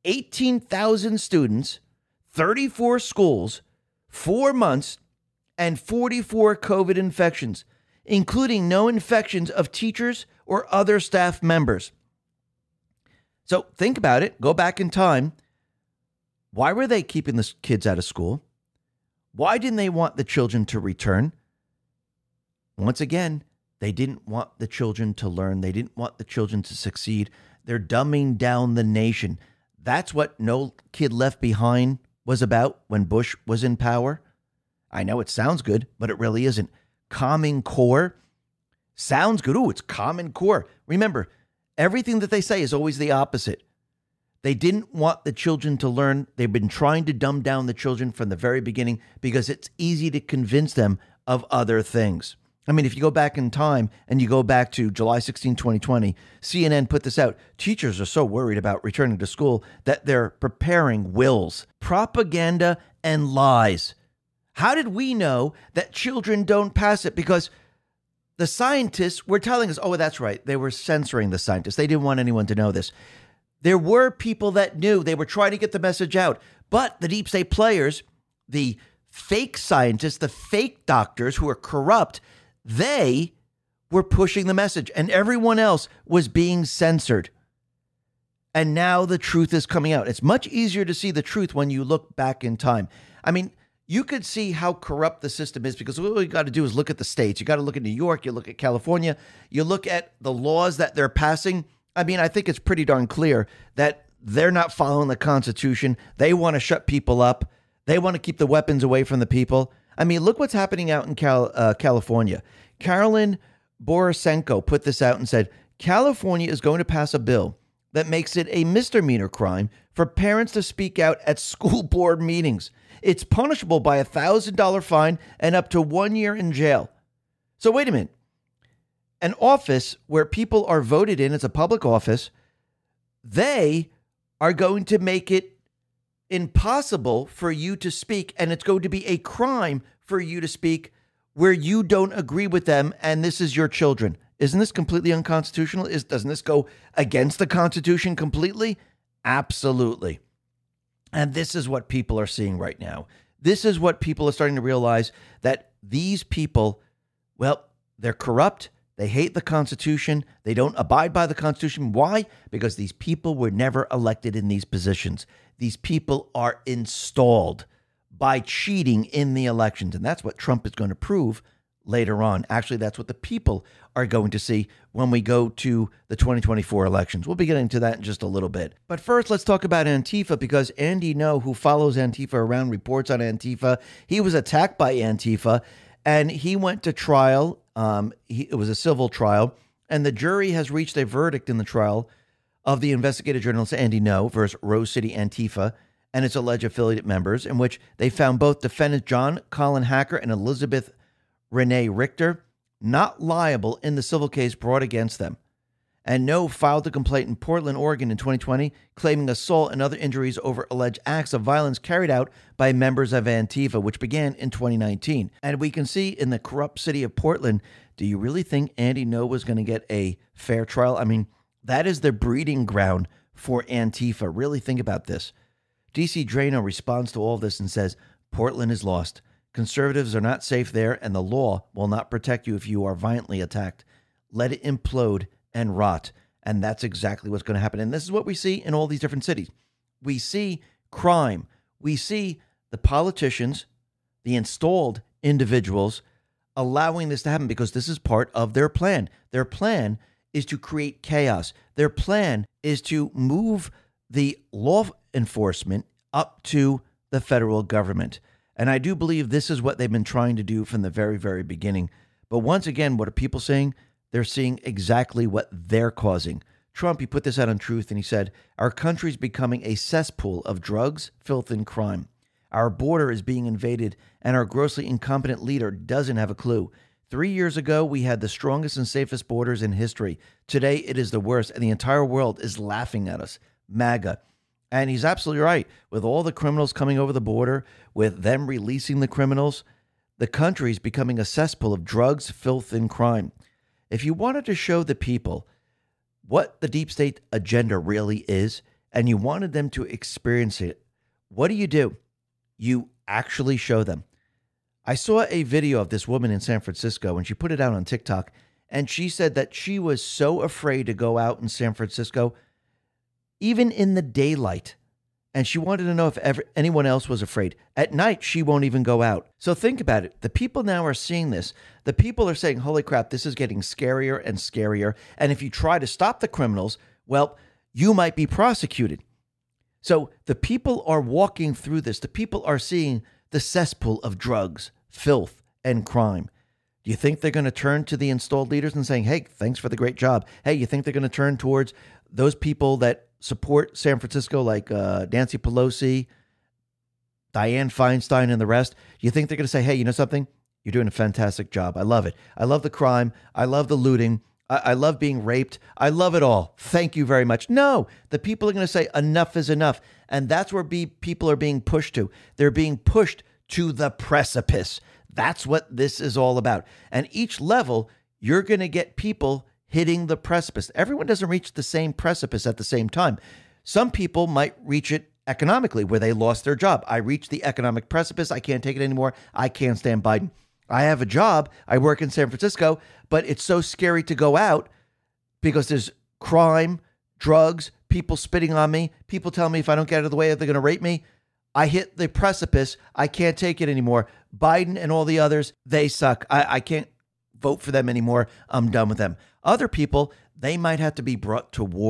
18,000 students, 34 schools, 4 months, and 44 COVID infections, including no infections of teachers or other staff members. So think about it. Go back in time. Why were they keeping the kids out of school? Why didn't they want the children to return? Once again, they didn't want the children to learn. They didn't want the children to succeed. They're dumbing down the nation. That's what No Kid Left Behind was about when Bush was in power. I know it sounds good, but it really isn't. Common Core sounds good. Ooh, it's Common Core. Remember, everything that they say is always the opposite. They didn't want the children to learn. They've been trying to dumb down the children from the very beginning because it's easy to convince them of other things. I mean, if you go back in time and you go back to July 16, 2020, CNN put this out. Teachers are so worried about returning to school that they're preparing wills, propaganda, and lies. How did we know that children don't pass it? Because the scientists were telling us, oh, that's right. They were censoring the scientists. They didn't want anyone to know this. There were people that knew. They were trying to get the message out. But the deep state players, the fake scientists, the fake doctors who are corrupt, they were pushing the message, and everyone else was being censored. And now the truth is coming out. It's much easier to see the truth when you look back in time. I mean, you could see how corrupt the system is because what you got to do is look at the states. You got to look at New York. You look at California. You look at the laws that they're passing. I mean, I think it's pretty darn clear that they're not following the Constitution. They want to shut people up. They want to keep the weapons away from the people. I mean, look what's happening out in California. Carolyn Borisenko put this out and said, California is going to pass a bill that makes it a misdemeanor crime for parents to speak out at school board meetings. It's punishable by a $1,000 fine and up to 1 year in jail. So wait a minute. An office where people are voted in, it's a public office, they are going to make it impossible for you to speak, and it's going to be a crime for you to speak where you don't agree with them, and this is your children. Isn't this completely unconstitutional? Doesn't this go against the Constitution completely? Absolutely. And this is what people are seeing right now. This is what people are starting to realize, that these people, well, they're corrupt. They hate the Constitution. They don't abide by the Constitution. Why? Because these people were never elected in these positions. These people are installed by cheating in the elections. And that's what Trump is going to prove later on. Actually, that's what the people are going to see when we go to the 2024 elections. We'll be getting to that in just a little bit. But first, let's talk about Antifa, because Andy Ngo, who follows Antifa around, reports on Antifa. He was attacked by Antifa, and he went to trial. It was a civil trial, and the jury has reached a verdict in the trial of the investigative journalist Andy Ngo versus Rose City Antifa and its alleged affiliate members, in which they found both defendants John Colin Hacker and Elizabeth Renee Richter not liable in the civil case brought against them. And Ngo filed a complaint in Portland, Oregon in 2020, claiming assault and other injuries over alleged acts of violence carried out by members of Antifa, which began in 2019. And we can see in the corrupt city of Portland, do you really think Andy Ngo was going to get a fair trial? I mean, that is the breeding ground for Antifa. Really think about this. DC Drano responds to all this and says, Portland is lost. Conservatives are not safe there, and the law will not protect you if you are violently attacked. Let it implode and rot. And that's exactly what's going to happen. And this is what we see in all these different cities. We see crime. We see the politicians, the installed individuals, allowing this to happen because this is part of their plan. Their plan is to create chaos. Their plan is to move the law enforcement up to the federal government. And I do believe this is what they've been trying to do from the very, very beginning. But once again, what are people saying? They're seeing exactly what they're causing. Trump, he put this out on Truth, and he said, our country's becoming a cesspool of drugs, filth, and crime. Our border is being invaded, and our grossly incompetent leader doesn't have a clue. 3 years ago, we had the strongest and safest borders in history. Today, it is the worst, and the entire world is laughing at us. MAGA. And he's absolutely right. With all the criminals coming over the border, with them releasing the criminals, the country is becoming a cesspool of drugs, filth, and crime. If you wanted to show the people what the deep state agenda really is, and you wanted them to experience it, what do? You actually show them. I saw a video of this woman in San Francisco, and she put it out on TikTok, and she said that she was so afraid to go out in San Francisco, even in the daylight. And she wanted to know if anyone else was afraid. At night, she won't even go out. So think about it. The people now are seeing this. The people are saying, holy crap, this is getting scarier and scarier. And if you try to stop the criminals, well, you might be prosecuted. So the people are walking through this. The people are seeing the cesspool of drugs, filth, and crime. Do you think they're going to turn to the installed leaders and saying, hey, thanks for the great job? Hey, you think they're going to turn towards those people that support San Francisco, like Nancy Pelosi, Dianne Feinstein, and the rest? You think they're going to say, hey, you know something? You're doing a fantastic job. I love it. I love the crime. I love the looting. I love being raped. I love it all. Thank you very much. No, the people are going to say enough is enough. And that's where people are being pushed to. They're being pushed to the precipice. That's what this is all about. And each level, you're going to get people hitting the precipice. Everyone doesn't reach the same precipice at the same time. Some people might reach it economically, where they lost their job. I reached the economic precipice. I can't take it anymore. I can't stand Biden. I have a job. I work in San Francisco, but it's so scary to go out because there's crime, drugs, people spitting on me, people telling me if I don't get out of the way, they're going to rape me. I hit the precipice. I can't take it anymore. Biden and all the others, they suck. I can't vote for them anymore. I'm done with them. Other people, they might have to be brought to war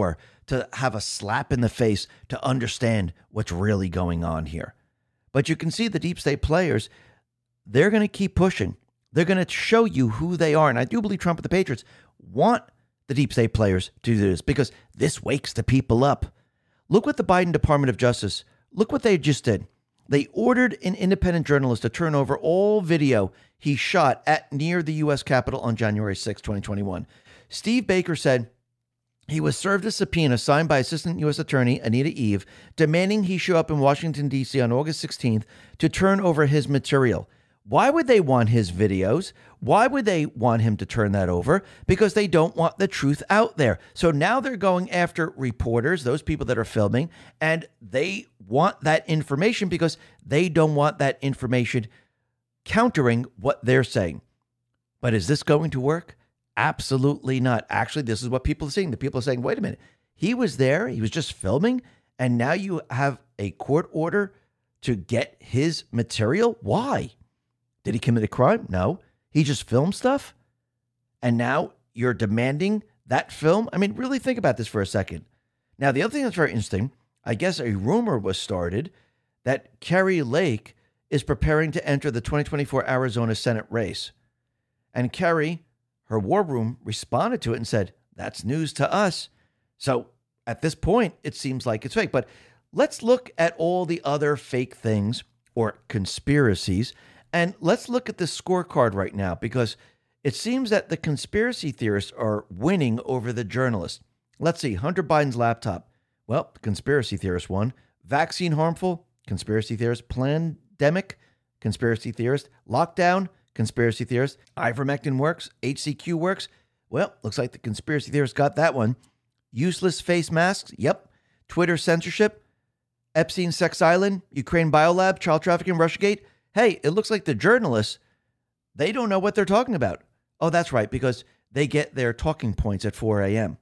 to have a slap in the face to understand what's really going on here. But you can see the deep state players, they're going to keep pushing. They're going to show you who they are. And I do believe Trump and the Patriots want the deep state players to do this because this wakes the people up. Look what the Biden Department of Justice, look what they just did. They ordered an independent journalist to turn over all video he shot at near the U.S. Capitol on January 6, 2021. Steve Baker said he was served a subpoena signed by Assistant U.S. Attorney Anita Eve, demanding he show up in Washington, D.C. on August 16th to turn over his material. Why would they want his videos? Why would they want him to turn that over? Because they don't want the truth out there. So now they're going after reporters, those people that are filming, and they want that information because they don't want that information countering what they're saying. But is this going to work? Absolutely not. Actually, this is what people are saying. The people are saying, wait a minute, he was there, he was just filming, and now you have a court order to get his material? Why? Did he commit a crime? No. He just filmed stuff? And now you're demanding that film? I mean, really think about this for a second. Now, the other thing that's very interesting, I guess a rumor was started that Kari Lake is preparing to enter the 2024 Arizona Senate race. And Kari, her war room, responded to it and said, that's news to us. So at this point, it seems like it's fake. But let's look at all the other fake things or conspiracies. And let's look at the scorecard right now, because it seems that the conspiracy theorists are winning over the journalists. Let's see, Hunter Biden's laptop. Well, the conspiracy theorist won. Vaccine harmful? Conspiracy theorist. Pandemic? Conspiracy theorist. Lockdown? Conspiracy theorist. Ivermectin works? HCQ works? Well, looks like the conspiracy theorist got that one. Useless face masks? Yep. Twitter censorship? Epstein sex island? Ukraine biolab? Child trafficking? Russiagate? Hey, it looks like the journalists, they don't know what they're talking about. Oh, that's right, because they get their talking points at 4 a.m.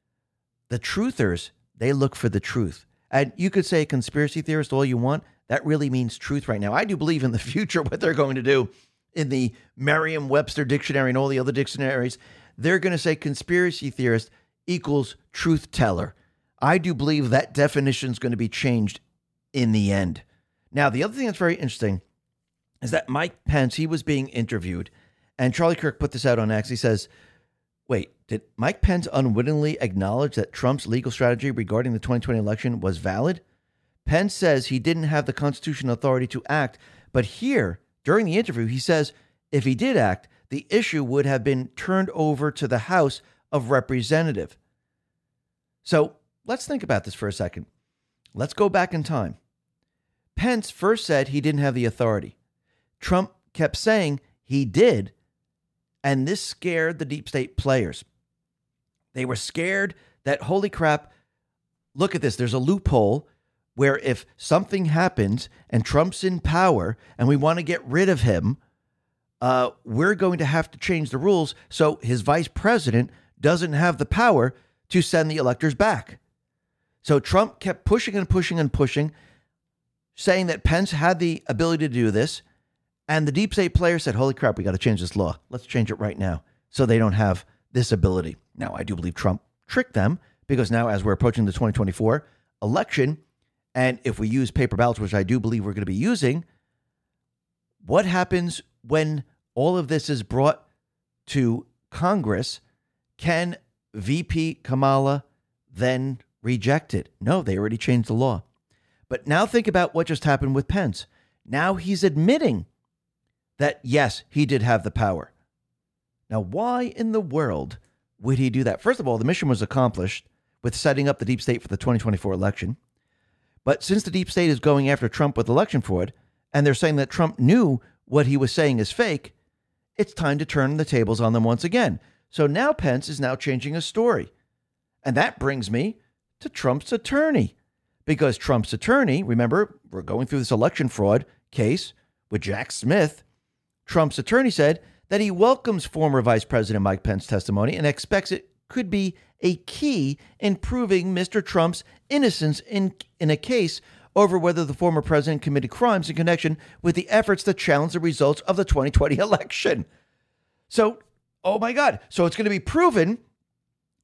The truthers, they look for the truth. And you could say conspiracy theorist all you want. That really means truth right now. I do believe in the future what they're going to do in the Merriam-Webster dictionary and all the other dictionaries. They're going to say conspiracy theorist equals truth teller. I do believe that definition is going to be changed in the end. Now, the other thing that's very interesting is that Mike Pence, he was being interviewed, and Charlie Kirk put this out on X. He says, wait, did Mike Pence unwittingly acknowledge that Trump's legal strategy regarding the 2020 election was valid? Pence says he didn't have the constitutional authority to act, but here, during the interview, he says if he did act, the issue would have been turned over to the House of Representatives. So let's think about this for a second. Let's go back in time. Pence first said he didn't have the authority. Trump kept saying he did, and this scared the deep state players. They were scared that, holy crap, look at this. There's a loophole where if something happens and Trump's in power and we want to get rid of him, we're going to have to change the rules so his vice president doesn't have the power to send the electors back. So Trump kept pushing and pushing and pushing, saying that Pence had the ability to do this. And the deep state players said, holy crap, we got to change this law. Let's change it right now so they don't have this ability. Now, I do believe Trump tricked them because now as we're approaching the 2024 election, and if we use paper ballots, which I do believe we're going to be using, what happens when all of this is brought to Congress? Can VP Kamala then reject it? No, they already changed the law. But now think about what just happened with Pence. Now he's admitting that, yes, he did have the power. Now, why in the world would he do that? First of all, the mission was accomplished with setting up the deep state for the 2024 election. But since the deep state is going after Trump with election fraud, and they're saying that Trump knew what he was saying is fake, it's time to turn the tables on them once again. So now Pence is now changing his story. And that brings me to Trump's attorney. Because Trump's attorney, remember, we're going through this election fraud case with Jack Smith. Trump's attorney said that he welcomes former Vice President Mike Pence's testimony and expects it could be a key in proving Mr. Trump's innocence in a case over whether the former president committed crimes in connection with the efforts to challenge the results of the 2020 election. So, oh my God. So it's going to be proven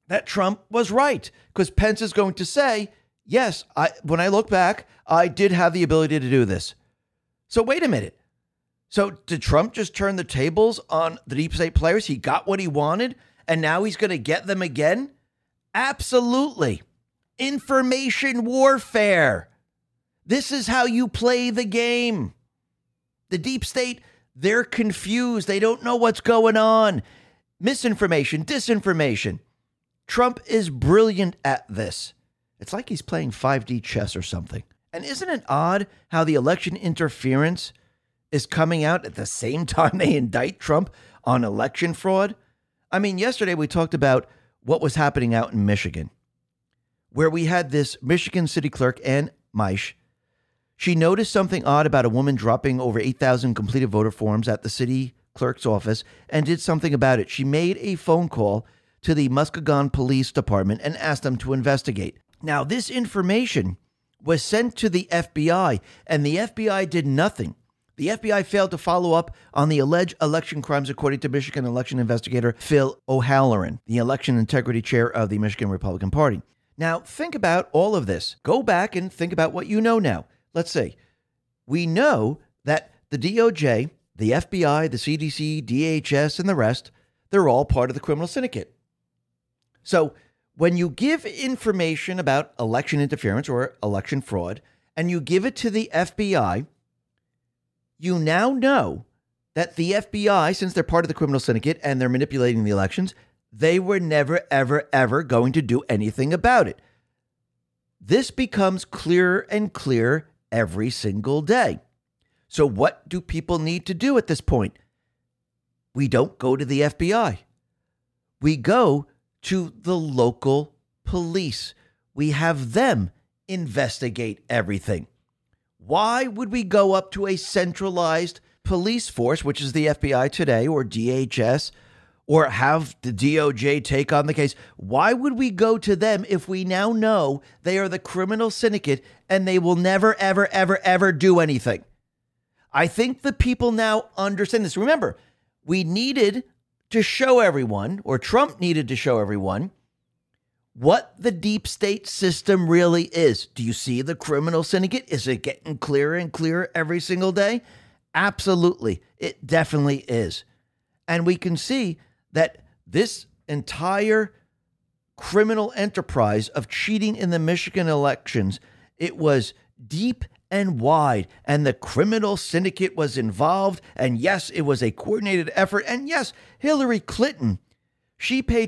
that Trump was right, because Pence is going to say, yes, when I look back, I did have the ability to do this. So wait a minute. So did Trump just turn the tables on the deep state players? He got what he wanted, and now he's going to get them again? Absolutely. Information warfare. This is how you play the game. The deep state, they're confused. They don't know what's going on. Misinformation, disinformation. Trump is brilliant at this. It's like he's playing 5D chess or something. And isn't it odd how the election interference is coming out at the same time they indict Trump on election fraud? I mean, yesterday we talked about what was happening out in Michigan, where we had this Michigan city clerk, Ann Meisch. She noticed something odd about a woman dropping over 8,000 completed voter forms at the city clerk's office and did something about it. She made a phone call to the Muskegon Police Department and asked them to investigate. Now, this information was sent to the FBI, and the FBI did nothing. The FBI failed to follow up on the alleged election crimes, according to Michigan election investigator Phil O'Halloran, the election integrity chair of the Michigan Republican Party. Now, think about all of this. Go back and think about what you know now. Let's say we know that the DOJ, the FBI, the CDC, DHS, and the rest, they're all part of the criminal syndicate. So when you give information about election interference or election fraud, and you give it to the FBI, you now know that the FBI, since they're part of the criminal syndicate and they're manipulating the elections, they were never, ever, ever going to do anything about it. This becomes clearer and clearer every single day. So what do people need to do at this point? We don't go to the FBI. We go to the local police. We have them investigate everything. Why would we go up to a centralized police force, which is the FBI today, or DHS, or have the DOJ take on the case? Why would we go to them if we now know they are the criminal syndicate and they will never, ever, ever, ever do anything? I think the people now understand this. Remember, we needed to show everyone, or Trump needed to show everyone, what the deep state system really is. Do you see the criminal syndicate? Is it getting clearer and clearer every single day? Absolutely. It definitely is. And we can see that this entire criminal enterprise of cheating in the Michigan elections, it was deep and wide, and the criminal syndicate was involved. And yes, it was a coordinated effort. And yes, Hillary Clinton, she paid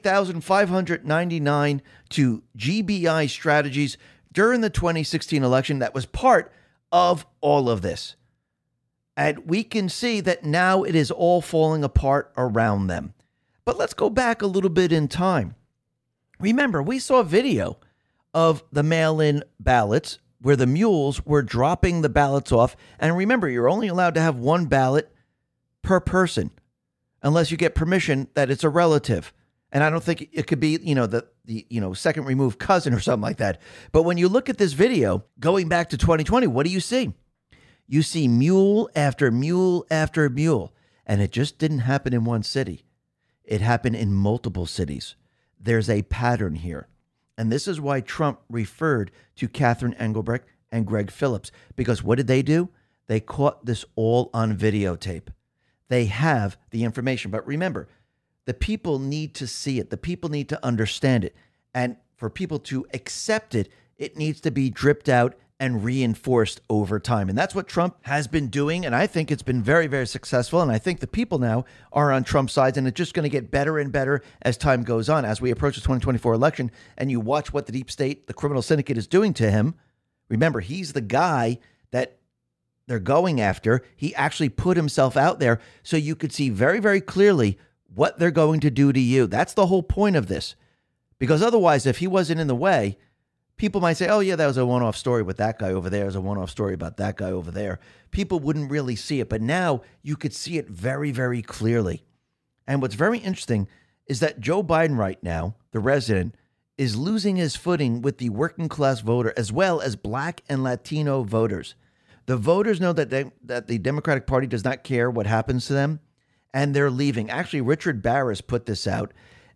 $58,599 to GBI Strategies during the 2016 election. That was part of all of this. And we can see that now it is all falling apart around them. But let's go back a little bit in time. Remember, we saw a video of the mail-in ballots where the mules were dropping the ballots off. And remember, you're only allowed to have one ballot per person, unless you get permission that it's a relative. And I don't think it could be, the second removed cousin or something like that. But when you look at this video, going back to 2020, what do you see? You see mule after mule after mule. And it just didn't happen in one city. It happened in multiple cities. There's a pattern here. And this is why Trump referred to Catherine Engelbrecht and Greg Phillips. Because what did they do? They caught this all on videotape. They have the information. But remember, the people need to see it. The people need to understand it. And for people to accept it, it needs to be dripped out and reinforced over time. And that's what Trump has been doing. And I think it's been very, very successful. And I think the people now are on Trump's side. And it's just going to get better and better as time goes on. As we approach the 2024 election and you watch what the deep state, the criminal syndicate, is doing to him. Remember, he's the guy that they're going after. He actually put himself out there so you could see very, very clearly what they're going to do to you. That's the whole point of this. Because otherwise, if he wasn't in the way, people might say, oh, yeah, that was a one-off story with that guy over there. There's a one-off story about that guy over there. People wouldn't really see it. But now you could see it very, very clearly. And what's very interesting is that Joe Biden right now, the resident, is losing his footing with the working class voter as well as Black and Latino voters. The voters know that the Democratic Party does not care what happens to them, and they're leaving. Actually, Richard Barris put this out,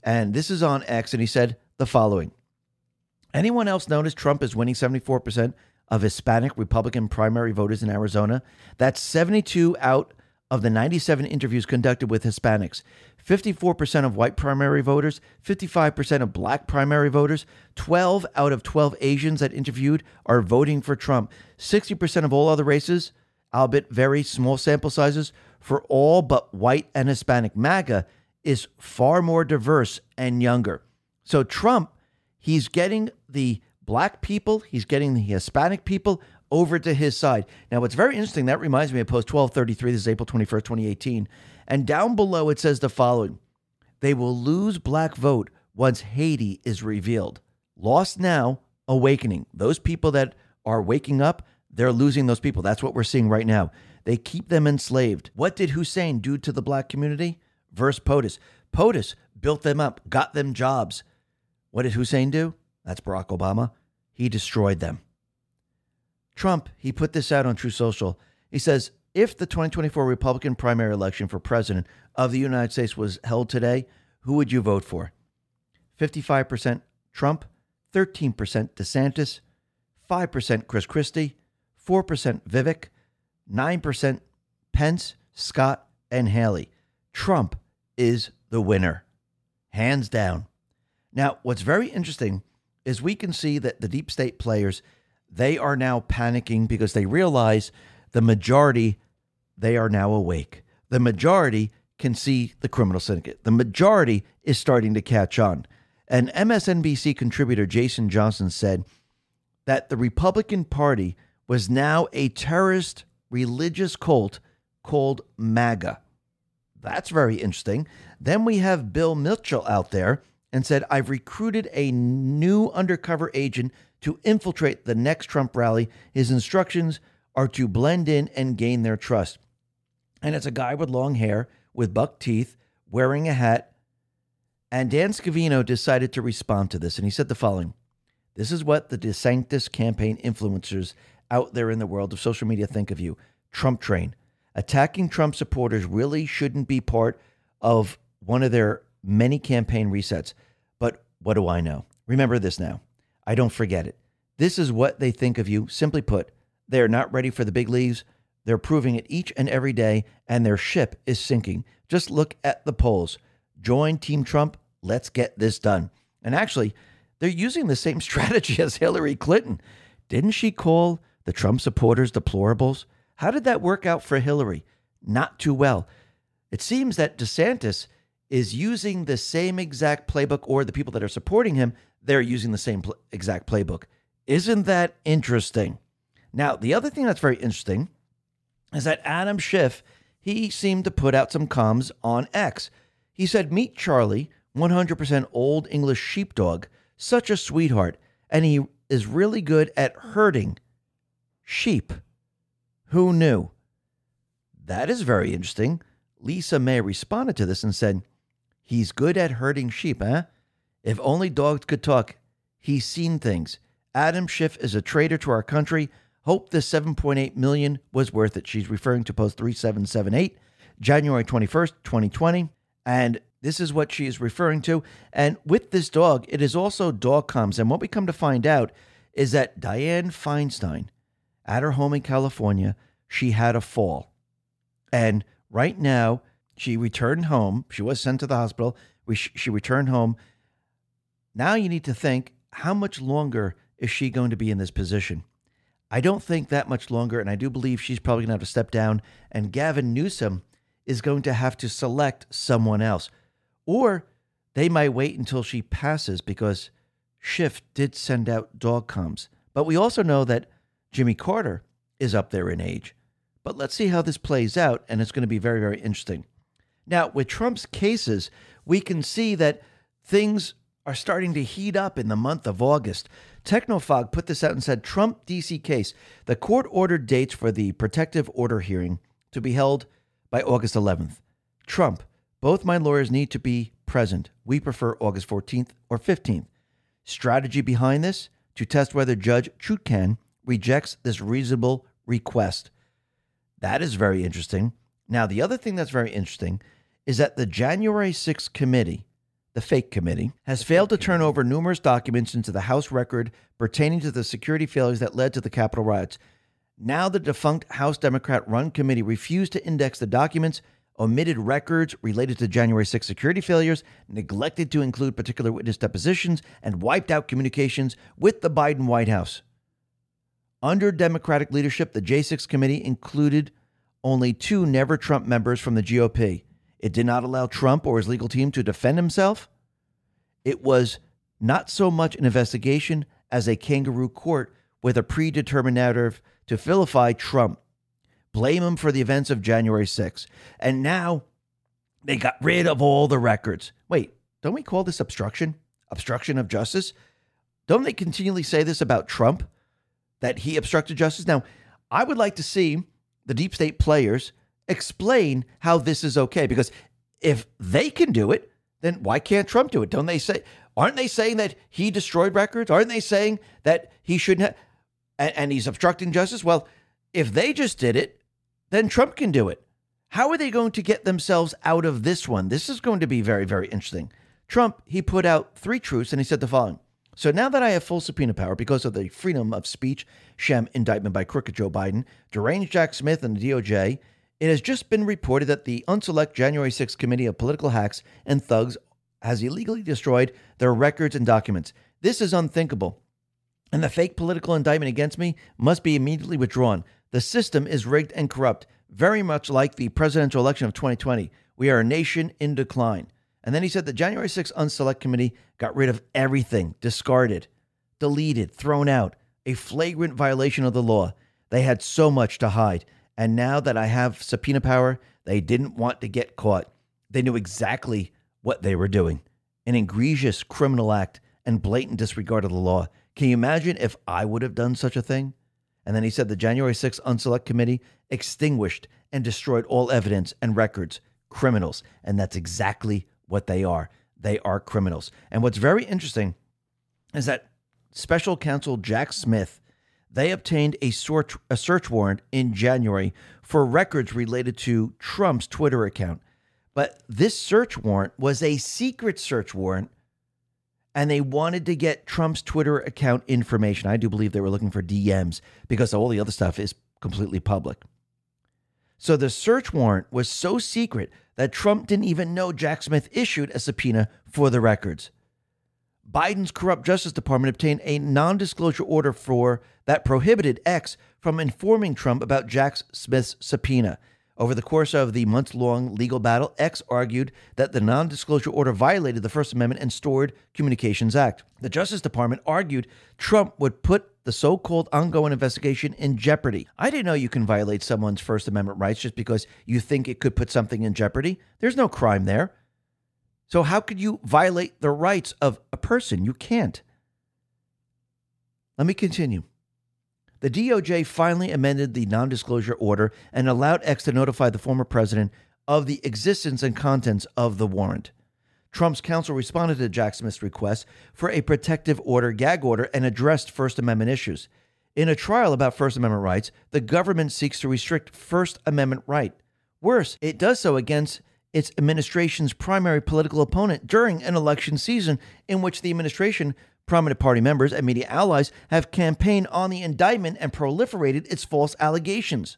And this is on X, and he said the following. Anyone else notice Trump is winning 74% of Hispanic Republican primary voters in Arizona? That's 72 out of the 97 interviews conducted with Hispanics. 54% of white primary voters, 55% of black primary voters, 12 out of 12 Asians that interviewed are voting for Trump. 60% of all other races, albeit very small sample sizes, for all but white and Hispanic. MAGA is far more diverse and younger. So Trump, he's getting the black people, he's getting the Hispanic people over to his side. Now, what's very interesting, that reminds me of Post 1233. This is April 21st, 2018. And down below, it says the following. They will lose black vote once Haiti is revealed. Lost now, awakening. Those people that are waking up, they're losing those people. That's what we're seeing right now. They keep them enslaved. What did Hussein do to the black community? Verse POTUS. POTUS built them up, got them jobs. What did Hussein do? That's Barack Obama. He destroyed them. Trump, he put this out on True Social. He says, if the 2024 Republican primary election for president of the United States was held today, who would you vote for? 55% Trump, 13% DeSantis, 5% Chris Christie, 4% Vivek, 9% Pence, Scott, and Haley. Trump is the winner, hands down. Now, what's very interesting is we can see that the deep state players, they are now panicking because they realize the majority, they are now awake. The majority can see the criminal syndicate. The majority is starting to catch on. And MSNBC contributor Jason Johnson said that the Republican Party was now a terrorist religious cult called MAGA. That's very interesting. Then we have Bill Mitchell out there and said, I've recruited a new undercover agent to infiltrate the next Trump rally. His instructions are to blend in and gain their trust. And it's a guy with long hair, with buck teeth, wearing a hat. And Dan Scavino decided to respond to this. And he said the following. This is what the DeSantis campaign influencers out there in the world of social media think of you. Trump train. Attacking Trump supporters really shouldn't be part of one of their many campaign resets. But what do I know? Remember this now. I don't forget it. This is what they think of you. Simply put, they're not ready for the big leagues. They're proving it each and every day, and their ship is sinking. Just look at the polls. Join Team Trump. Let's get this done. And actually, they're using the same strategy as Hillary Clinton. Didn't she call the Trump supporters deplorables? How did that work out for Hillary? Not too well. It seems that DeSantis is using the same exact playbook, or the people that are supporting him, they're using the same exact playbook. Isn't that interesting? Now, the other thing that's very interesting is that Adam Schiff, he seemed to put out some comms on X. He said, meet Charlie, 100% old English sheepdog, such a sweetheart, and he is really good at herding sheep. Who knew? That is very interesting. Lisa May responded to this and said, he's good at herding sheep, huh? If only dogs could talk. He's seen things. Adam Schiff is a traitor to our country. Hope the $7.8 million was worth it. She's referring to Post 3778, January 21st, 2020. And this is what she is referring to. And with this dog, it is also dog comms. And what we come to find out is that Dianne Feinstein, at her home in California, she had a fall. And right now, she returned home. She was sent to the hospital. She returned home. Now you need to think, how much longer is she going to be in this position? I don't think that much longer, and I do believe she's probably going to have to step down, and Gavin Newsom is going to have to select someone else. Or they might wait until she passes, because Schiff did send out dog comms. But we also know that Jimmy Carter is up there in age. But let's see how this plays out, and it's going to be very, very interesting. Now, with Trump's cases, we can see that things are starting to heat up in the month of August. Technofog put this out and said, Trump DC case. The court ordered dates for the protective order hearing to be held by August 11th. Trump, both my lawyers need to be present. We prefer August 14th or 15th. Strategy behind this? To test whether Judge Chutkan rejects this reasonable request. That is very interesting. Now, the other thing that's very interesting is that the January 6th committee the fake committee, has failed to turn over numerous documents into the House record pertaining to the security failures that led to the Capitol riots. Now the defunct House Democrat-run committee refused to index the documents, omitted records related to January 6 security failures, neglected to include particular witness depositions, and wiped out communications with the Biden White House. Under Democratic leadership, the J6 committee included only 2 never-Trump members from the GOP. It did not allow Trump or his legal team to defend himself. It was not so much an investigation as a kangaroo court with a predetermined narrative to vilify Trump, blame him for the events of January 6th. And now they got rid of all the records. Wait, don't we call this obstruction? Obstruction of justice? Don't they continually say this about Trump, that he obstructed justice? Now, I would like to see the deep state players explain how this is okay, because if they can do it, then why can't Trump do it? Aren't they saying that he destroyed records? Aren't they saying that he shouldn't have, and he's obstructing justice? Well, if they just did it, then Trump can do it. How are they going to get themselves out of this one? This is going to be very, very interesting. Trump, he put out 3 truths, and he said the following. So now that I have full subpoena power because of the freedom of speech sham indictment by crooked Joe Biden, deranged Jack Smith, and the DOJ, it has just been reported that the unselect January 6th committee of political hacks and thugs has illegally destroyed their records and documents. This is unthinkable, and the fake political indictment against me must be immediately withdrawn. The system is rigged and corrupt, very much like the presidential election of 2020. We are a nation in decline. And then he said the January 6th Unselect Committee got rid of everything, discarded, deleted, thrown out, a flagrant violation of the law. They had so much to hide. And now that I have subpoena power, they didn't want to get caught. They knew exactly what they were doing. An egregious criminal act and blatant disregard of the law. Can you imagine if I would have done such a thing? And then he said the January 6th Unselect Committee extinguished and destroyed all evidence and records. Criminals. And that's exactly what they are. They are criminals. And what's very interesting is that Special Counsel Jack Smith, they obtained a search warrant in January for records related to Trump's Twitter account. But this search warrant was a secret search warrant, and they wanted to get Trump's Twitter account information. I do believe they were looking for DMs because all the other stuff is completely public. So the search warrant was so secret that Trump didn't even know Jack Smith issued a subpoena for the records. Biden's corrupt Justice Department obtained a non-disclosure order that prohibited X from informing Trump about Jack Smith's subpoena. Over the course of the months-long legal battle, X argued that the non-disclosure order violated the First Amendment and Stored Communications Act. The Justice Department argued Trump would put the so-called ongoing investigation in jeopardy. I didn't know you can violate someone's First Amendment rights just because you think it could put something in jeopardy. There's no crime there. So how could you violate the rights of a person? You can't. Let me continue. The DOJ finally amended the non-disclosure order and allowed X to notify the former president of the existence and contents of the warrant. Trump's counsel responded to Jack Smith's request for a protective order, gag order, and addressed First Amendment issues. In a trial about First Amendment rights, the government seeks to restrict First Amendment right. Worse, it does so against its administration's primary political opponent during an election season in which the administration, prominent party members, and media allies have campaigned on the indictment and proliferated its false allegations.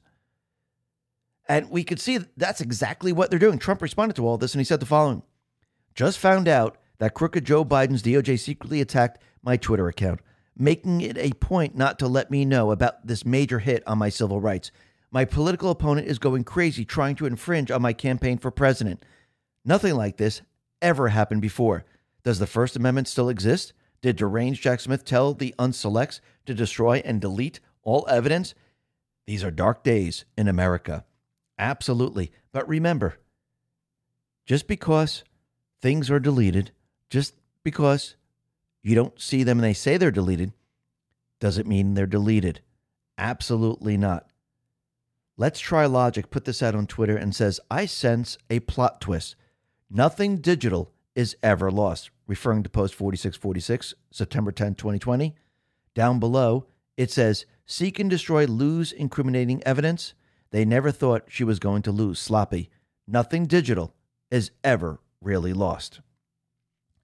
And we could see that's exactly what they're doing. Trump responded to all this, and he said the following. Just found out that crooked Joe Biden's DOJ secretly attacked my Twitter account, making it a point not to let me know about this major hit on my civil rights. My political opponent is going crazy trying to infringe on my campaign for president. Nothing like this ever happened before. Does the First Amendment still exist? Did deranged Jack Smith tell the unselects to destroy and delete all evidence? These are dark days in America. Absolutely. But remember, just because things are deleted, just because you don't see them and they say they're deleted, doesn't mean they're deleted. Absolutely not. Let's Try Logic put this out on Twitter and says, I sense a plot twist. Nothing digital is ever lost, referring to post 4646, September 10, 2020. Down below, it says, seek and destroy lose incriminating evidence. They never thought she was going to lose. Sloppy. Nothing digital is ever really lost.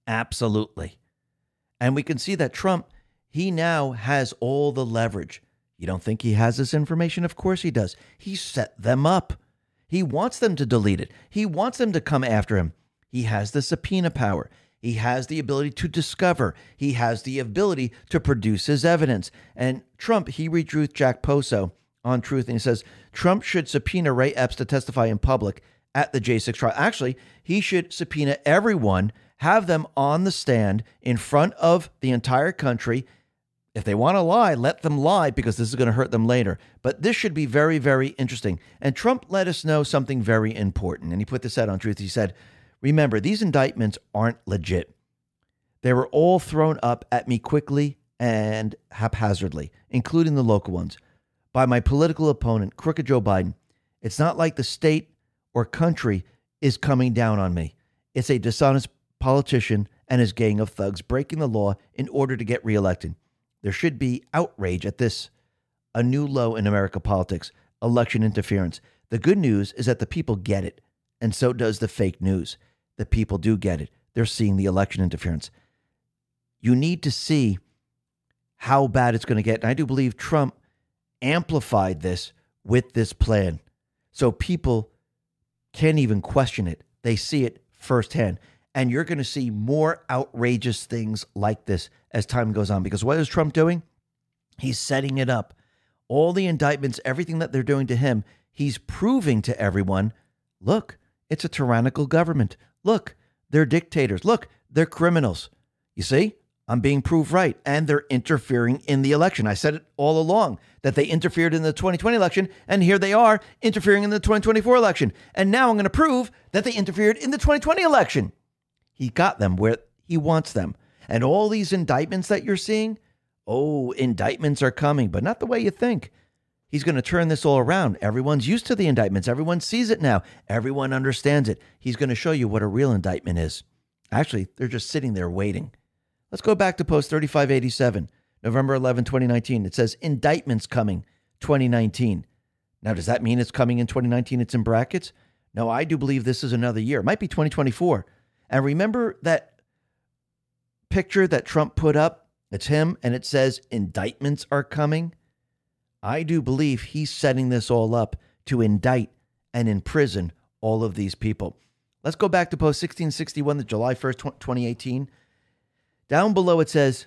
Absolutely. And we can see that Trump, he now has all the leverage. You don't think he has this information? Of course he does. He set them up. He wants them to delete it. He wants them to come after him. He has the subpoena power. He has the ability to discover. He has the ability to produce his evidence. And Trump, he redrew Jack Poso on Truth, and he says Trump should subpoena Ray Epps to testify in public at the J6 trial. Actually, he should subpoena everyone, have them on the stand in front of the entire country. If they want to lie, let them lie, because this is going to hurt them later. But this should be very, very interesting. And Trump let us know something very important. And he put this out on Truth. He said, remember, these indictments aren't legit. They were all thrown up at me quickly and haphazardly, including the local ones, by my political opponent, crooked Joe Biden. It's not like the state or country is coming down on me. It's a dishonest politician and his gang of thugs breaking the law in order to get reelected. There should be outrage at this, a new low in America politics, election interference. The good news is that the people get it, and so does the fake news. The people do get it. They're seeing the election interference. You need to see how bad it's going to get. And I do believe Trump amplified this with this plan, so people can't even question it. They see it firsthand. And you're going to see more outrageous things like this as time goes on. Because what is Trump doing? He's setting it up. All the indictments, everything that they're doing to him, he's proving to everyone, look, it's a tyrannical government. Look, they're dictators. Look, they're criminals. You see? I'm being proved right. And they're interfering in the election. I said it all along that they interfered in the 2020 election. And here they are interfering in the 2024 election. And now I'm going to prove that they interfered in the 2020 election. He got them where he wants them. And all these indictments that you're seeing, indictments are coming, but not the way you think. He's going to turn this all around. Everyone's used to the indictments. Everyone sees it now. Everyone understands it. He's going to show you what a real indictment is. Actually, they're just sitting there waiting. Let's go back to post 3587, November 11, 2019. It says indictments coming 2019. Now, does that mean it's coming in 2019? It's in brackets? No, I do believe this is another year. It might be 2024. And remember that picture that Trump put up? It's him, and it says indictments are coming. I do believe he's setting this all up to indict and imprison all of these people. Let's go back to post 1661, the July 1st, 2018. Down below it says,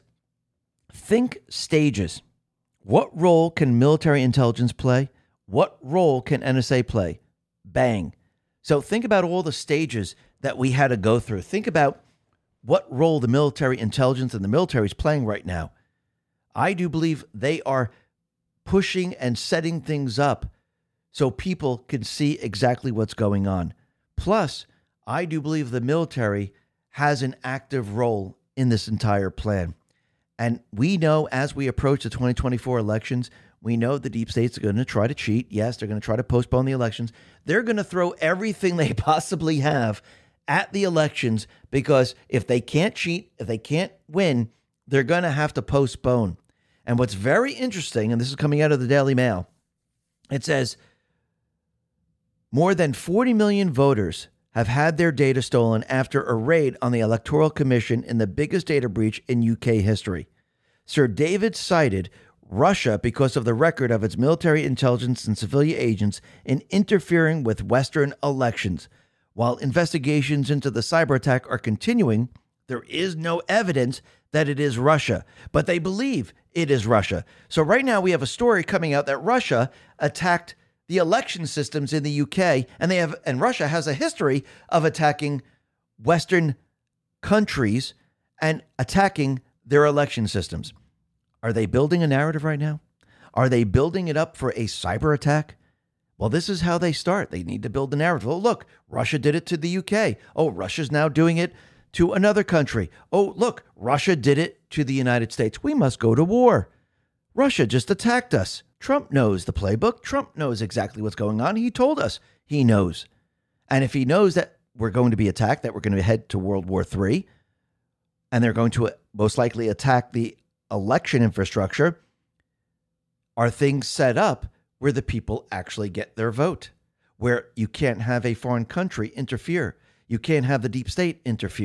think stages. What role can military intelligence play? What role can NSA play? Bang. So think about all the stages that we had to go through. Think about what role the military intelligence and the military is playing right now. I do believe they are pushing and setting things up so people can see exactly what's going on. Plus, I do believe the military has an active role in this entire plan. And we know as we approach the 2024 elections, we know the deep states are going to try to cheat. Yes, they're going to try to postpone the elections. They're going to throw everything they possibly have at the elections, because if they can't cheat, if they can't win, they're going to have to postpone. And what's very interesting, and this is coming out of the Daily Mail, it says more than 40 million voters have had their data stolen after a raid on the Electoral Commission in the biggest data breach in UK history. Sir David cited Russia because of the record of its military intelligence and civilian agents in interfering with Western elections. While investigations into the cyber attack are continuing, there is no evidence that it is Russia, but they believe it is Russia. So right now we have a story coming out that Russia attacked the election systems in the UK, and Russia has a history of attacking Western countries and attacking their election systems. Are they building a narrative right now? Are they building it up for a cyber attack? Well, this is how they start. They need to build the narrative. Oh, look, Russia did it to the UK. Oh, Russia's now doing it to another country. Oh, look, Russia did it to the United States. We must go to war. Russia just attacked us. Trump knows the playbook. Trump knows exactly what's going on. He told us he knows. And if he knows that we're going to be attacked, that we're going to head to World War III, and they're going to most likely attack the election infrastructure, are things set up where the people actually get their vote, where you can't have a foreign country interfere. You can't have the deep state interfere.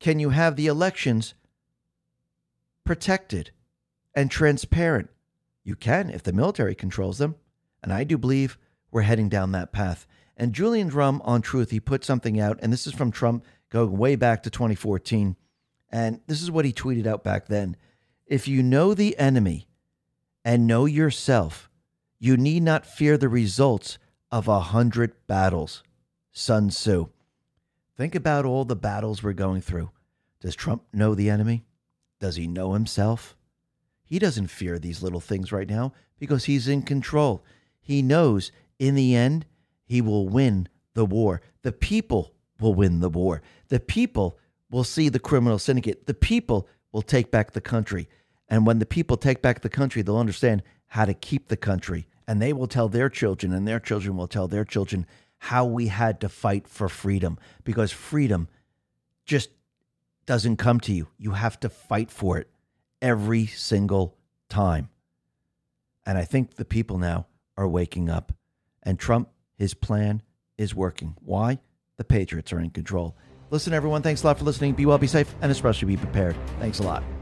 can you have the elections protected and transparent? You can if the military controls them. And I do believe we're heading down that path. And Julian Drum on Truth, he put something out, and this is from Trump going way back to 2014. And this is what he tweeted out back then. If you know the enemy and know yourself, you need not fear the results of 100 battles. Sun Tzu. Think about all the battles we're going through. Does Trump know the enemy? Does he know himself? He doesn't fear these little things right now because he's in control. He knows in the end, he will win the war. The people will win the war. The people will see the criminal syndicate. The people will take back the country. And when the people take back the country, they'll understand how to keep the country. And they will tell their children, and their children will tell their children how we had to fight for freedom. Because freedom just doesn't come to you. You have to fight for it every single time. And I think the people now are waking up. And Trump, his plan is working. Why? The Patriots are in control. Listen, everyone, thanks a lot for listening. Be well, be safe, and especially be prepared. Thanks a lot.